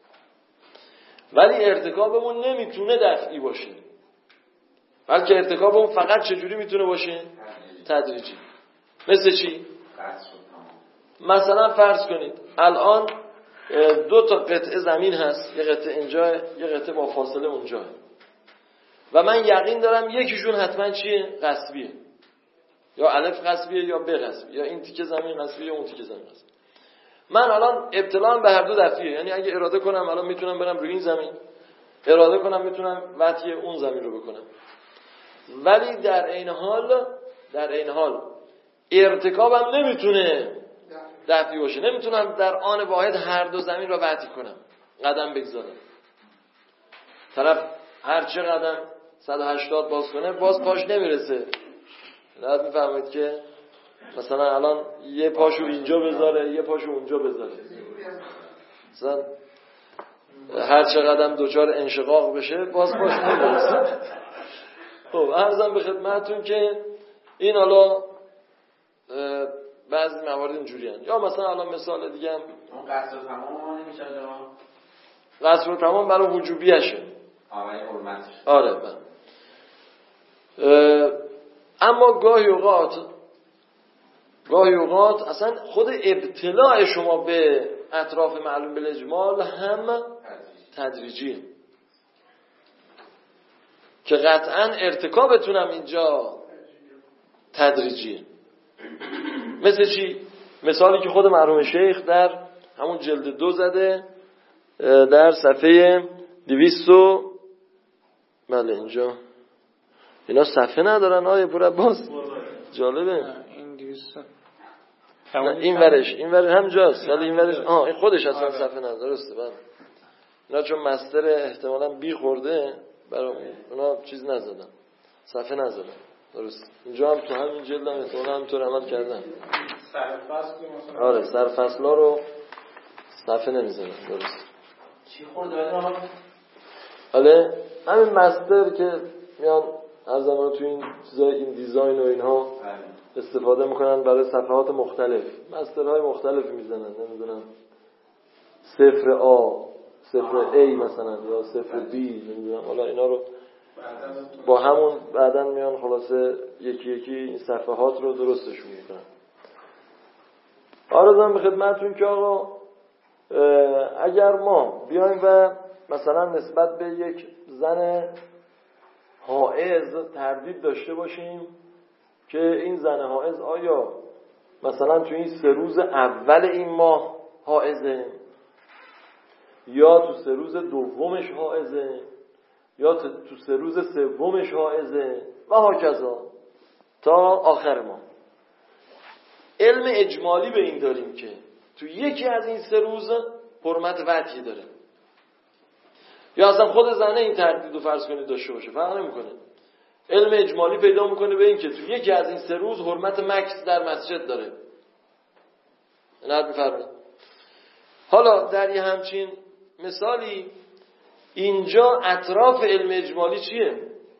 ولی ارتکابمون نمیتونه دفعی باشه، بلکه ارتکابمون فقط چجوری میتونه باشه؟ تدریجی. مثل چی؟ مثلا فرض کنید الان دو تا قطعه زمین هست، یه قطعه اینجا، یه قطعه با فاصله اونجا، و من یقین دارم یکیشون حتما چیه؟ غصبیه. یا الف غصبیه یا ب غصبیه، یا این تیکه زمین غصبیه یا اون تیکه زمین غصبیه. من الان ابتلاعم به هر دو دفعیه، یعنی اگه اراده کنم الان میتونم برم روی این زمین، اراده کنم میتونم وطی اون زمین رو بکنم، ولی در این حال در این حال ارتکابم نمیتونه دفعی باشه. نمیتونم در آن واحد هر دو زمین رو وطی کنم، قدم بگذارم. طرف هر چه قدم صد و هشتاد باز کنه باز پاش نمیرسه. لازم میفهمید که مثلا الان یه پاشو اینجا بذاره یه پاشو اونجا بذاره، مثلا هر چه قدم دوچار انشقاق بشه باز پاش نمیرسه. خب عرضم به خدمتتون که این حالا بعضی موارد اینجوری هست. یا مثلا الان مثال دیگه هم اون قصر و تمام نمیشه جماعه، قصر و تمام برای وجوبیشه. آره حرمتش. آره بله. اما گاهی اوقات گاهی اوقات اصلا خود ابتلاع شما به اطراف معلوم بالاجمال هم تدریجیه، که قطعا ارتکابتونم اینجا تدریجیه. مثل چی؟ مثالی که خود مرحوم شیخ در همون جلد دو زده، در صفحه دویست و بله اینجا اینا صفحه ندارن آیه پور عباس، جالبه. این دویست این ورش این ور همجاست، ولی این ورش آه این خودش اصلا صفحه نداره. درسته بله. اینا چون مستر احتمالاً بی خورده برای اونا چیز نزدن، صفحه نزدن. درست. اینجا هم تو همین جلد هم احتمالاً همینطور عمل کردن. سرفصل مثلا آره سرفصلا رو صفحه نمیزنن. درست. چی خورده بدون؟ حالا همین مستر که میان هر زمان تو این چیزای این دیزاین و اینها استفاده میکنن برای صفحات مختلف، مسترهای مختلف میزنن، نمیدونم صفر آ، صفر ای مثلا یا صفر بی، نمیدونم حالا اینا رو با همون بعدن میان خلاصه یکی یکی این صفحات رو درستشون میکنن. آرزوام به خدمتتون که آقا اگر ما بیایم و مثلا نسبت به یک زن حائض تردید داشته باشیم که این زن حائض آیا مثلا تو این سه روز اول این ماه حائضه یا تو سه روز دومش حائضه یا تو سه روز سومش حائضه و هاکذا تا آخر ماه. علم اجمالی به این داریم که تو یکی از این سه روز حرمت وطی داره، یا اصلا خود زنه این تردید رو فرض کنید داشته باشه، فرق نمیکنه. علم اجمالی پیدا میکنه به این که تو یکی از این سه روز حرمت مکث در مسجد داره. نه بفرمایید. حالا در یه همچین مثالی اینجا اطراف علم اجمالی چیه؟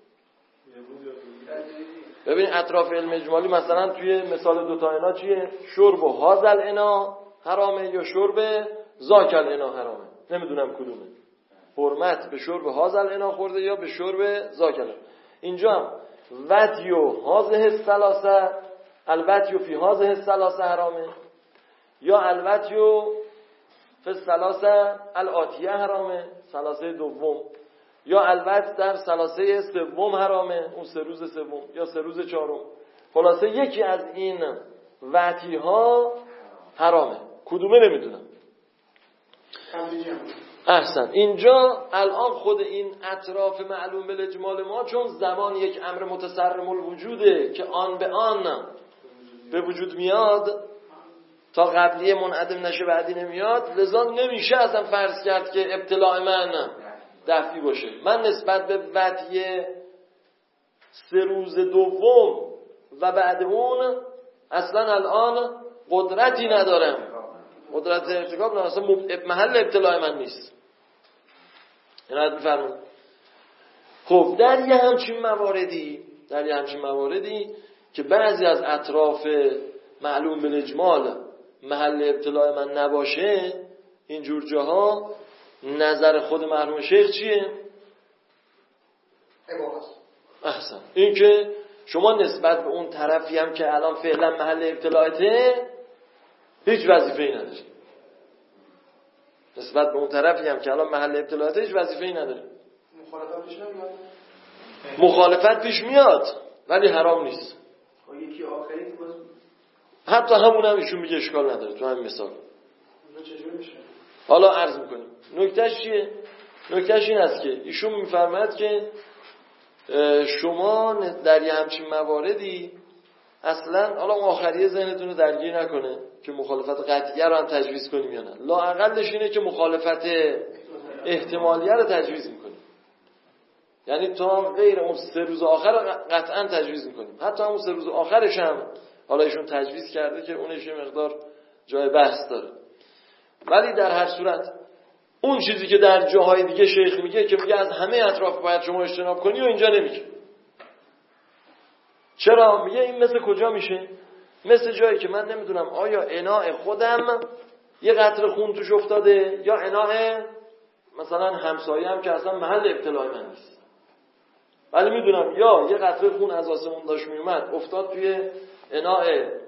ببین اطراف علم اجمالی مثلا توی مثال دوتا انا چیه؟ شرب و هازل انا حرامه یا شرب زاکل انا حرامه، نمیدونم کدومه. حرمت به شرب هازل انا خورده یا به شرب زاکل. اینجا هم وطیو هازه الثلاثه الوطیو فی هازه الثلاثه حرامه یا الوطیو فی الثلاثه الاتیه حرامه، ثلاثه دوم، یا الوط در ثلاثه سوم حرامه، اون سه روز سوم یا سه روز چهارم. خلاصه یکی از این وطی ها حرامه، کدومه نمیدونم. احسن. اینجا الان خود این اطراف معلوم به اجمال ما چون زمان یک امر متصرم الوجوده که آن به آن به وجود میاد تا قبلی منعدم نشه بعدی نمیاد، لذا نمیشه اصلا فرض کرد که ابتلاع من دفعی باشه. من نسبت به وطی سه روز دوم و بعد اون اصلا الان قدرتی ندارم، قدرت ارتکاب نه، اصلا محل ابتلاع من نیست. اینو بفرمایید. خب در یه همچین مواردی در یه همچین مواردی که بعضی از اطراف معلوم بالاجمال محل ابتلاع من نباشه، اینجور جاها نظر خود مرحوم شیخ چیه؟ احسن. این که شما نسبت به اون طرفی هم که الان فعلا محل ابتلاعته هیچ وظیفه‌ای نداری. نسبت به اون طرفی هم که الان محل ابتلاعته هیچ وظیفه‌ای نداری. مخالفت پیش نمیاد. مخالفت پیش میاد ولی حرام نیست. یکی آخری که باز حتی همون هم ایشون میگه اشکال نداره تو همین مثال. چجوری میشه؟ حالا عرض میکنیم. نکتهش چیه؟ نکتهش این است که ایشون میفرماید که شما در یه همچین مواردی اصلا حالا اون آخریه ذهنتون رو درگیر نکنه که مخالفت قطعیه رو هم تجویز کنیم یا نه. لااقلش اینه که مخالفت احتمالیه رو تجویز میکنیم. یعنی تا غیر اون سه روز آخر قطعا تجویز میکنیم. حتی همون سه روز آخرش هم حالا ایشون تجویز کرده که اونش یه مقدار جای بحث داره. ولی در هر صورت اون چیزی که در جاهای دیگه شیخ میگه که میگه از همه اطراف باید شما اجتناب کنی و اینجا نمیگه. چرا؟ میگه این مثل کجا میشه؟ مثل جایی که من نمیدونم آیا اناء خودم یه قطره خون توش افتاده یا اناء مثلا همسایه‌ام که اصلا محل ابتلاع من نیست، ولی میدونم یا یه قطره خون از آسمون داشت میومد افتاد توی اناء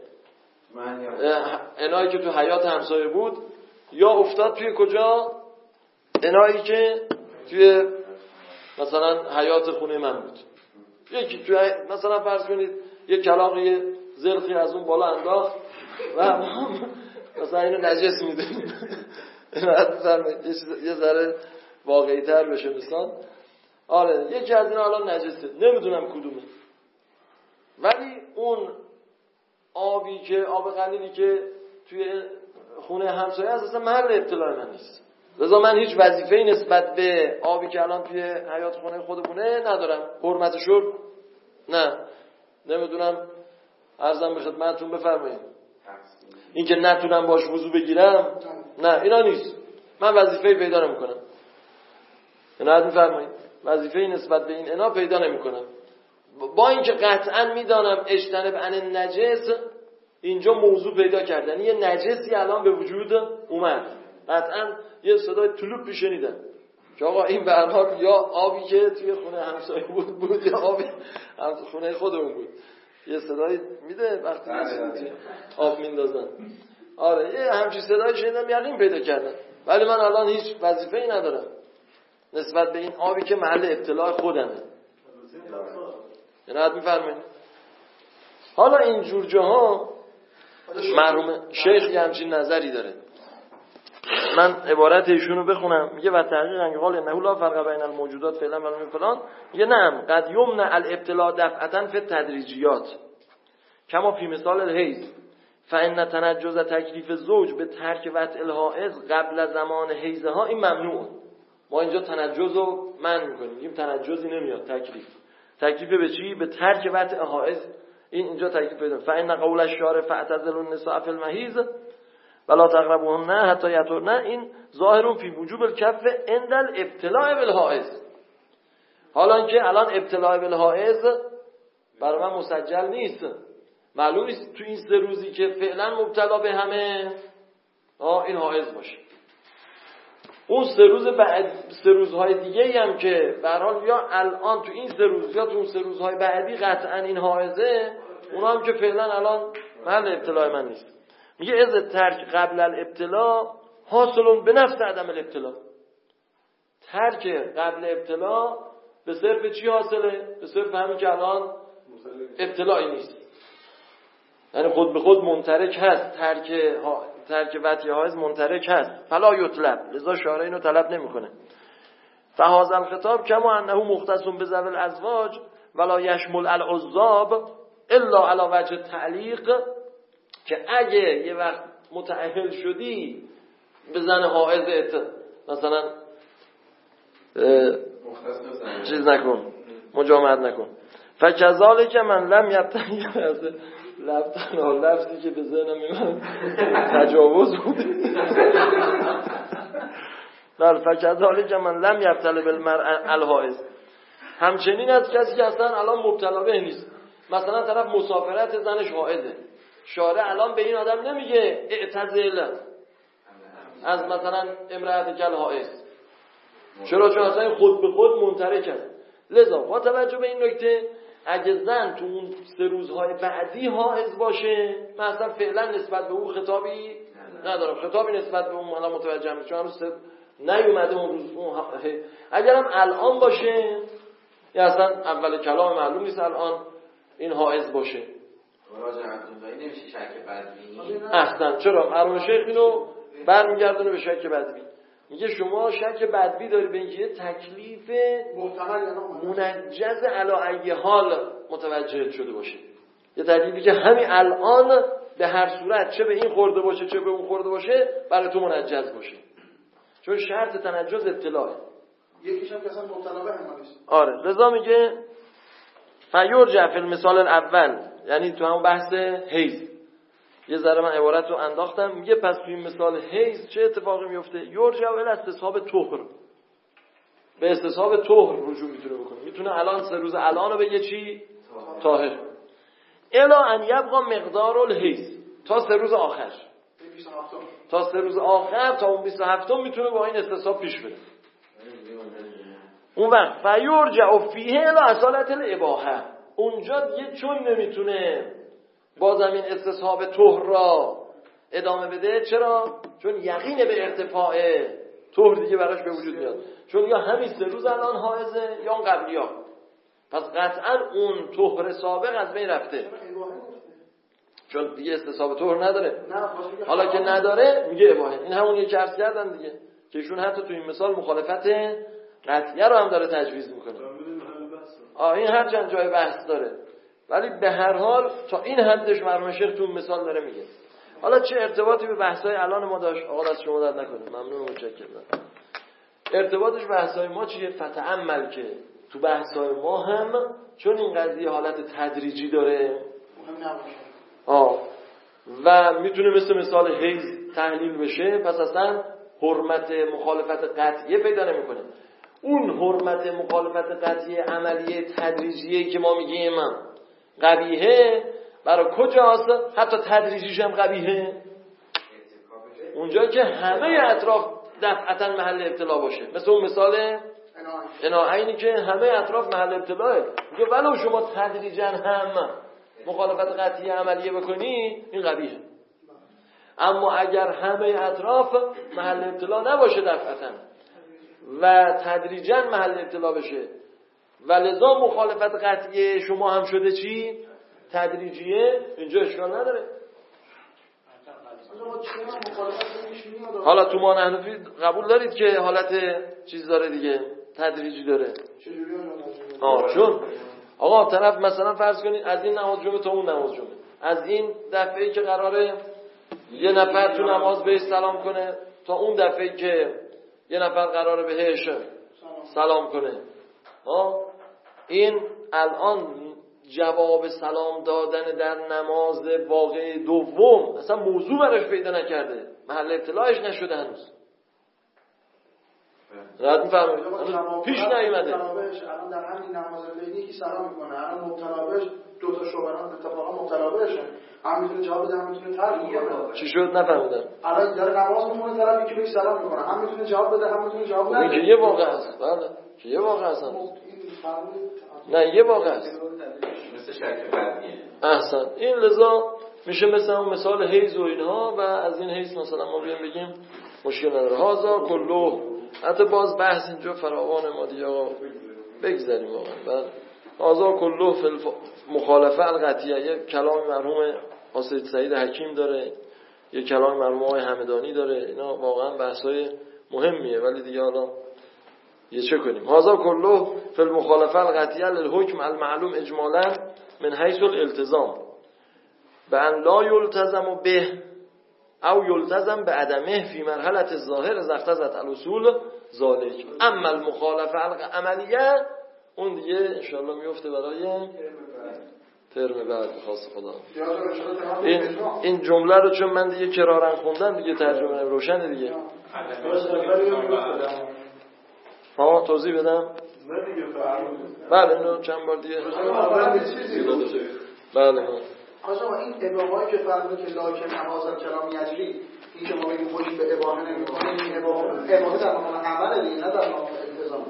انایی که تو حیات همسایه بود، یا افتاد توی کجا؟ انایی که توی مثلا حیات خونه من بود. یکی توی مثلا فرض کنید یه کلاغی زرقی از اون بالا انداخت و مثلا اینو نجس میدونیم. یه ذره واقعی تر بشه مثلا. آره یکی از این الان نجسه، نمیدونم کدومه، ولی اون آبی که آب قلیلی که توی خونه همسایه هست اصلا محل ابتلاع من نیست. لذا من هیچ وظیفه‌ای نسبت به آبی که الان توی حیات خونه خودمونه ندارم. حرمت شرب نه، نمیدونم عرضم به خدمتتون بفرمایید این که نتونم باش وضو بگیرم نه، اینا نیست. من وظیفه‌ای پیدا نمی‌کنم. اینا میفرمایید وظیفه‌ای نسبت به این اینا پیدا نمی‌کنم. با اینکه قطعا میدانم اجتنب عن نجس اینجا موضوع پیدا کردن، یه نجسی الان به وجود اومد، قطعا یه صدای طلوب شنیدم که آقا این به هر حال یا آبی که توی خونه همسایه بود بود یا آبی هم خونه خودمون بود. یه صدای میده وقتی آب میندازن. آره یه همچین صدای شنیدم، یقین پیدا کردم. ولی من الان هیچ وظیفه‌ای ندارم نسبت به این آبی که محل ابتلاع خودمه. یعنی میفرمایید. حالا این جور جاها مرحوم شیخ یه همچین نظری داره. من عبارت ایشون رو بخونم. میگه و تحقیق ان قال انه لا فرق بین الموجودات فعلا و فلان. میگه نعم قد یمنع الابتلاء دفعتا فی التدریجیات کما فی مثال الحیض فان تنجز تکلیف زوج به ترک وطء الحائض قبل زمان حیضها این ممنوع. ما اینجا تنجز رو منع میکنیم، میگیم تنجزی نمیاد. تکلیف تکلیف به چی؟ به ترک وطء حائض. این اینجا تکلیف پیدا. فان قول الشارع فاعتزلوا النساء فی المحیض ولا تقربوهن حتی یطهرن این ظاهر فی وجوب الکف عند الابتلاء بالحائض. حالا که الان ابتلاء بالحائض برای من مسجل نیست، معلوم نیست تو این سه روزی که فعلا مبتلا به همه آه این حائض باشه. اون سه روز بعد سه روزهای دیگه هم که به هر حال یا الان تو این سه روز یا تو اون سه روزهای بعدی قطعا این حائضه، اونا هم که فعلا الان محل ابتلاء من نیست. میگه از ترک قبل الابتلا حاصلون به نفس عدم الابتلا. ترک قبل ابتلا به صرف چی حاصله؟ به صرف همین که الان ابتلایی نیست، یعنی خود به خود منترک هست. ترک ها... ترک وطء حائض منترک هست. فلا یطلب، لذا شارع اینو طلب نمیکنه. فهذا الخطاب کما انه مختص بذوی الازواج ولا یشمل العذاب الا علی وجه تعلیق، که اگه یه وقت متأهل شدی به زن حائض مثلا چیز نکن، مجامعت نکن. فکذالک من لم یبتنی لفتن لفظی که به ذهنم میاد تجاوز بود. در فکذالک من لم یبتل بالمرء الحائض، همچنین از کسی که اصلا الان مبتلا به نیست. مثلا طرف مسافرت زنش حائضه، شارع الان به این آدم نمیگه اعتزل از مثلا امرأت کل حائض. چرا؟ چون اصلا خود به خود منترک است. لذا با توجه به این نکته اگه زن تو اون سه روزهای بعدی حائض باشه، مثلا فعلا نسبت به اون خطابی ندارم، خطابی نسبت به اون حالا متوجه میشم، چون هنوز نیومده اون روز اون ها... اگرم الان باشه یا اصلا اول کلام معلوم نیست الان این حائض باشه، نمیشه شک بدبینی. احسن. چرا؟ مرحوم شیخ اینو برمیگردونه به شک بدبینی. میگه شما شک بدبی داری به اینکه یه تکلیف منجز علی ای حال متوجه شده باشه، یه تکلیفی که همین الان به هر صورت چه به این خورده باشه چه به اون خورده باشه برای تو منجز باشه، چون شرط تنجز اطلاعه. یکیش هم که اصلا مبتلا به هم نیست. آره، رضا میگه فیرجع فی المثال الاول، یعنی تو همون بحث حیض یه ذره من عبارت رو انداختم. میگه پس توی مثال حیض چه اتفاقی میفته؟ یرجع الی استصحاب طهر، به استصحاب طهر رجوع میتونه بکنه. میتونه الان سه روز الان رو بگه چی؟ طاهر. الا ان یبقى مقدار الحیض، تا سه روز آخر، تا سه روز آخر تا اون بیست و هفتم میتونه با این استصحاب پیش بره. اون وقت فیرجع فیه الی اصالت الاباحه، اونجا دیگه چون نمیتونه با زمین استصحاب طهر را ادامه بده. چرا؟ چون یقین به ارتفاع طهر دیگه براش به وجود میاد، چون یا همین سه روز الان حائضه یا اون قبلی ها، پس قطعا اون طهر سابق از بین رفته، چون دیگه استصحاب طهر نداره. حالا که نداره میگه اباحه. این همون یکی عرض کردن دیگه که ایشون حتی تو این مثال مخالفت قطعیه رو هم داره تجویز میکنه. آه این هر چند جای بحث داره، ولی به هر حال تا این حدش مرحوم شیخ تو مثال داره میگه. حالا چه ارتباطی به بحث‌های الان ما داشت؟ آقا دست شما درد نکنه، ممنون و متشکرم. ارتباطش به بحث‌های ما چیه؟ فتأمل که تو بحث‌های ما هم چون این قضیه حالت تدریجی داره آه و میتونه مثل مثال حیض تحلیل بشه، پس اصلا حرمت مخالفت قطعیه پیدا نمیکنه. اون حرمت مخالفت قطعی عملیه تدریجیه که ما میگیم قبیحه، برای کجاست؟ حتی تدریجیش هم قبیحه اونجا که همه اطراف دفعتا محل ابتلا باشه، مثل اون مثال اناعینی که همه اطراف محل ابتلاه. میگه ولو شما تدریجا هم مخالفت قطعی عملیه بکنی این قبیحه، اما اگر همه اطراف محل ابتلا نباشه دفعتا و تدریجا محل ابتلا بشه ولذا مخالفت قطعی شما هم شده چی؟ تدریجیه. اینجا اشکال نداره. حالا تو ما حنفی قبول دارید که حالت چیز داره دیگه، تدریجی داره. آه چون آقا طرف مثلا فرض کنید از این نماز جمعه تا اون نماز جمعه، از این دفعه‌ای که قراره یه نفر تو نماز بهش سلام کنه تا اون دفعه‌ای که یه نفر قراره بهش سلام کنه. آه این الان جواب سلام دادن در نماز واقع دوم اصلا موضوع براش پیدا نکرده، محل ابتلاعش نشده هنوز. رد می‌فرمایید پیش نیومده. الان در همین نماز لیلی که سلام میکنه، الان مبتلا بهش دو تا شوبران اتفاقا مبتلا بهش، هم میتونه جواب بده هم میتونه ترک کنه. چی شد نفهمیدم؟ الان داره نماز میخونه طرفی که بهش سلام میکنه، هم میتونه جواب بده هم میتونه جواب نده. این یه واقعه است. بله که یه واقعه است. نه یه واقعه است. مثل شک قطعیه. احسن. این لذا میشه مثل اون مثال حیض و اینها و از این حیض مثلا ما بیان بگیم مشکل نداره. هازا کلو حتی باز بحث اینجا فراوان ما دیگه آقا بگذاریم واقعا. بله هازا کلو فی مخالفه القطعیه. یه کلام مرحوم حسین سعید حکیم داره، یه کلام مرحوم آقای همدانی داره. اینا واقعا بحثای مهمیه ولی دیگه حالا یه چه کنیم. هازا کلو فی المخالفه القطعیه للحکم المعلوم اجمالا من حیث الالتزام بأن لا یلتزم به او یلتزم به عدمه فی مرحله الظاهر اذا اقتضت الاصول ذالک. اما المخالفه العملیه اون دیگه ان شاء الله میفته برای ترم بعد خاص خدا. این این جمله رو چون من دیگه کرارن خوندم دیگه ترجمه روشنه دیگه. ها توضیح بدم؟ بله اینو چند بار دیگه بله. آقا این اباهایی که فرض که لاکن نماز کلام یجری این که ما بگیم خوش به اباهه نمی‌کنیم، این اباهه اباهه در مقام عمل دیگه نه در مقام التزام.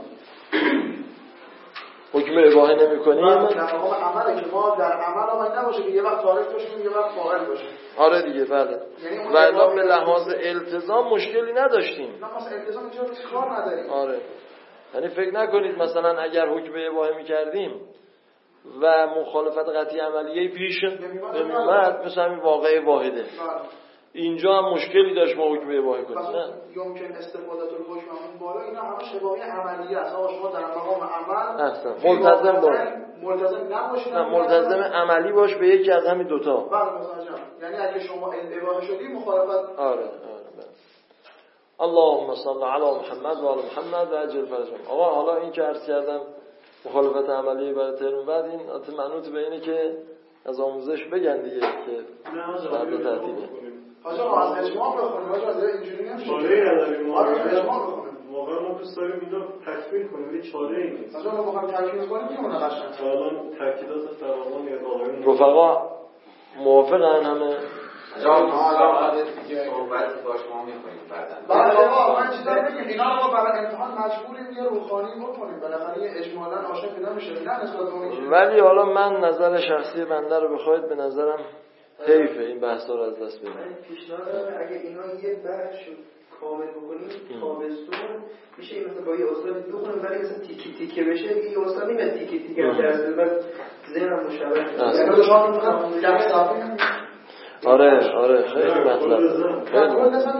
حکم اباهه نمی‌کنیم در مقام عمله که ما در عمل آمد نباشه که یه وقت تارک باشیم یه وقت فاعل باشیم. آره دیگه بله. و الا به لحاظ التزام مشکلی نداشتیم. نه مثلا التزام اینجا کار نداریم. آره. یعنی فکر نکنید مثلا اگر حکم اباهه می‌کردیم و مخالفت قطعی عملیه پیش نمی‌اومد مثلا این واقعه واحده. اینجا هم مشکلی داشت ما حکم اباهه کنیم. نه یمکن استفاده الحکم اون بالا اینا همش اباهه عملیه است. آقا شما در مقام عمل اصلا ملتزم باش. ملتزم نباشید. نه ملتزم عملی باش به یکی از همین دوتا. بله متوجهم. یعنی اگه شما اباهه شدی مخالفت. آره آره. اللهم صل علی محمد و آل محمد و عجل فرجهم. آقا حالا این که عرض کردم مخالفت عملی برای ترم بعد این البته منوط به اینه که از آموزش بگن دیگه که فردا تعطیله. آقا از اجماع بخونیم. آقا اینجوری نمیشه. چاره نداریم. آقا اجماع بخونیم. واقعا ما دوست داریم اینو تکمیل کنیم ولی چاره‌ای نیست. آقا ما بخوام تکمیل کنیم میمونه قشنگ. الان تاکیدات فراوان یا آقایون رفقا موافقن همه؟ جان ما صحبت باش ما می‌کنیم بعدا. بله آقا من چیزا بگم اینا رو ما برای امتحان مجبوریم یه روخانی بکنیم بالاخره یه اجمالاً آشنا پیدا میشه نه نسبت اون. ولی حالا من نظر شخصی بنده رو بخواید به نظرم حیفه این بحثا رو از دست بدیم. پیشنهاد اگه اینا یه بحث کامل بکنیم تابستون میشه مثلا با یه استاد بخونیم ولی مثلا تیکی تیکه بشه یه استاد میاد تیکی تیکه درس بعد ذهنم مشابه یعنی شما میگم ده صفحه. آره آره خیلی مطلب. خیلی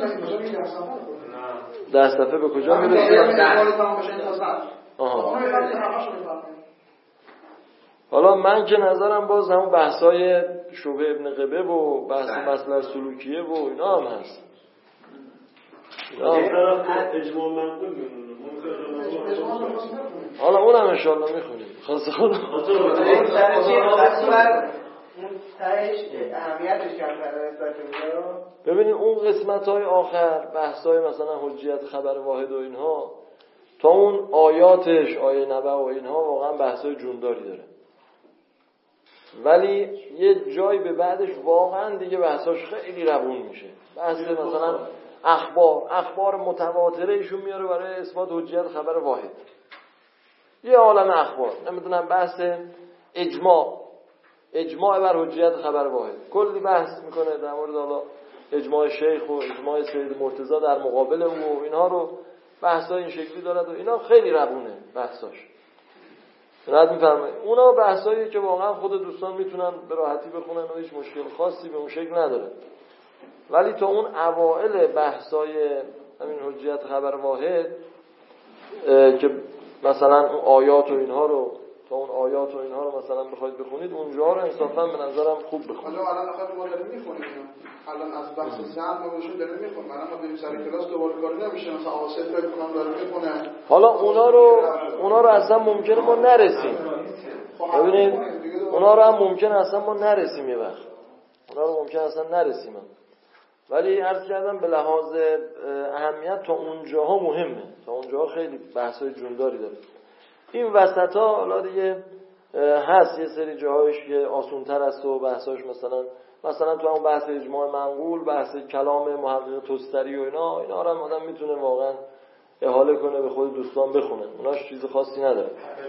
ده صفحه به کجا میرسه؟ آها. حالا من که نظرم باز همون بحثای شبه ابن قبه و بحث مسئله سلوکیه و اینا هم هست. اجماع منقول میمونه. حالا اونم ان شاء الله میخونیم. خاص خدا. ببینید اون قسمت‌های آخر بحث‌های مثلا حجیت خبر واحد و اینها تا اون آیاتش آیه نبأ و اینها واقعا بحث‌های جونداری داره ولی یه جای به بعدش واقعا دیگه بحثاش خیلی روون میشه. بحث مثلا اخبار اخبار متواتره ایشون میاره برای اثبات حجیت خبر واحد. یه عالم اخبار نمیدونم بحث اجماع اجماع بر حجیت خبر واحد کلی بحث میکنه در مورد حالا اجماع شیخ و اجماع سید مرتضی در مقابل او و اینها رو بحثای این شکلی دارد و اینا خیلی روونه بحثاش. رد می‌فرمایید. اونا بحثایی که واقعا خود دوستان میتونن به راحتی بخونن و هیچ مشکل خاصی به اون شکل نداره. ولی تا اون اوائل بحثای همین حجیت خبر واحد که مثلا اون آیات و اینها رو تا اون آیات و اینها رو مثلا بخواید بخونید اونجا رو انصافا به نظرم خوب بخونید. حالا الان آخه ما داریم میخونیم الان از بحث زن ما بهشون داریم میخونیم. الان ما بریم سر کلاس دوباره کاری نمیشه. مثلا آسف فکر کنم داره میخونه. حالا اونا رو اونا رو اصلا ممکنه ما نرسیم. ببینید اونا رو هم ممکنه اصلا ما نرسیم یه وقت. اونا رو ممکنه اصلا نرسیم. ولی عرض کردم به لحاظ اهمیت تا اونجاها مهمه. تا اونجاها خیلی بحثای جونداری داره. این وسطا حالا دیگه هست یه سری جاهایش که آسونتر است و بحثاش مثلا مثلا تو اون بحث اجماع منقول، بحث کلام محقق توستری و اینا اینا رو هم آدم میتونه واقعا احاله کنه به خود دوستان بخونه. اوناش چیز خاصی نداره.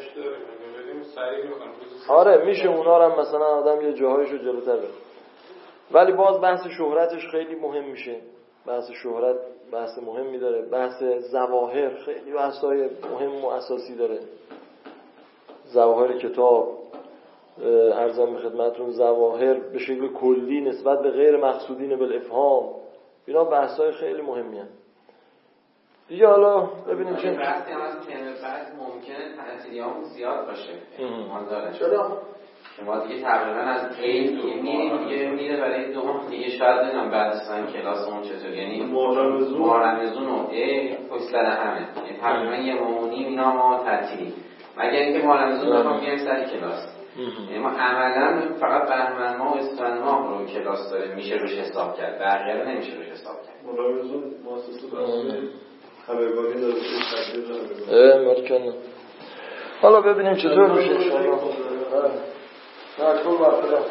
آره میشه اونا رو هم مثلا آدم یه جاهایشو جلوتر بره. ولی باز بحث شهرتش خیلی مهم میشه. بحث شهرت بحث مهمی داره. بحث ظواهر خیلی بحثای مهم و اساسی داره. ظواهر کتاب عرضم به خدمتتون ظواهر به شکل کلی نسبت به غیر مقصودین بالافهام اینا بحثای خیلی مهمی هستند. دیگه حالا ببینیم چه بحثی هم از ترم بعد ممکنه تعطیلیام زیاد باشه. احتمال داره. چرا؟ ما دیگه تقریبا از این دیگه میریم دیگه میره برای دوم دیگه شاید نمیدونم بعد اصلا کلاسمون چطور یعنی محرمزون و ای فصل همه یعنی تقریبا یه مامونی اینا ما تعطیلی مگر اینکه محرمزون بخوام بیایم سر کلاس. یعنی ما عملا فقط بهمن ماه و اسفند ماه رو کلاس داره میشه روش حساب کرد. بقیه رو نمیشه روش حساب کرد. محرمزون مؤسسه بحثی خبرگانی داره که تدبیر داره. اه مرکنه. حالا ببینیم چطور میشه ان شاء الله. نه کل وقت دارم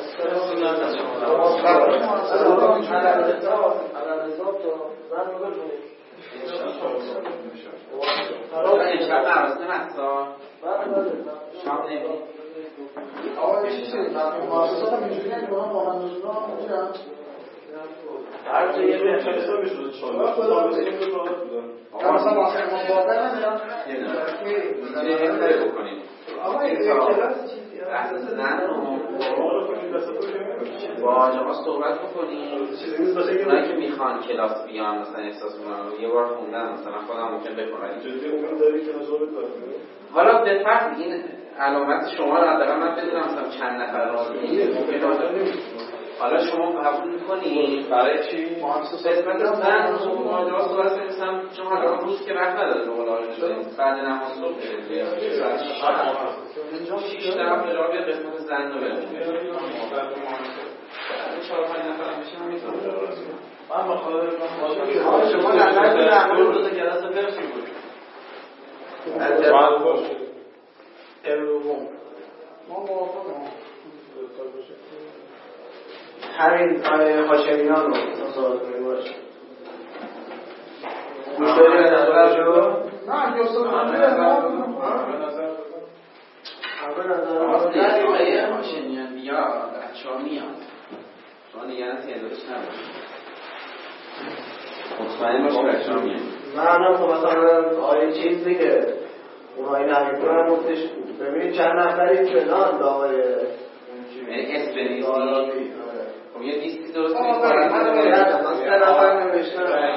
آقا یه چیزی مؤسسات هم اینجوری هم که ما مهندسونا هم میرن هر جایی یه حساب میشه ان شاء الله. خدا مثلا ما بازار نمیرن یه بکنید. آقا یک کلاس چیزی اساس زن با آجاقا صحبت بکنیم. اونایی که میخوان کلاس بیان مثلا احساس میکنن یه بار خوندن مثلا خودم ممکن بکنم جدی امید داری که نظارت کنه. حالا به فرض این علامت شما رو حداقل من بدونم مثلا چند نفر راضی حالا شما قبول می‌کنید برای چی؟ قسمت زن و ماجرا صحبت کنیم چون حالا روز که وقت نداره به قول آقای بعد نماز صبح بشه اینجا شش طرف جواب قسمت زن رو بدیم چهار پنج نفر هم بشیم میتونم راضی من بخوام شما نظر روز کلاس برسی بود ما موافقم همین آیه هاشمیان رو صحبت کنیم باشه گوش داری به نظر شو؟ نه یوسف به نظر آیه هاشمیان بیا بچه ها میان شما نگران تعدادش نباشه مطمئن باشه بچه ها میان من خب مثلا آیه چیز دیگه اون آیه نمیتون هم گفتش ببینید چند نفری فلان آقای یعنی اسم بنویسی خب یه لیستی درست کنید سه نفر نوشتن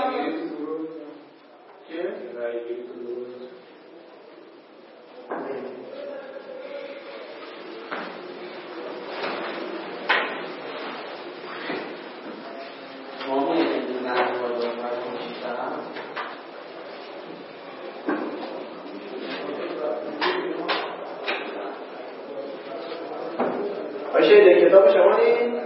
باشه کتاب شما نیست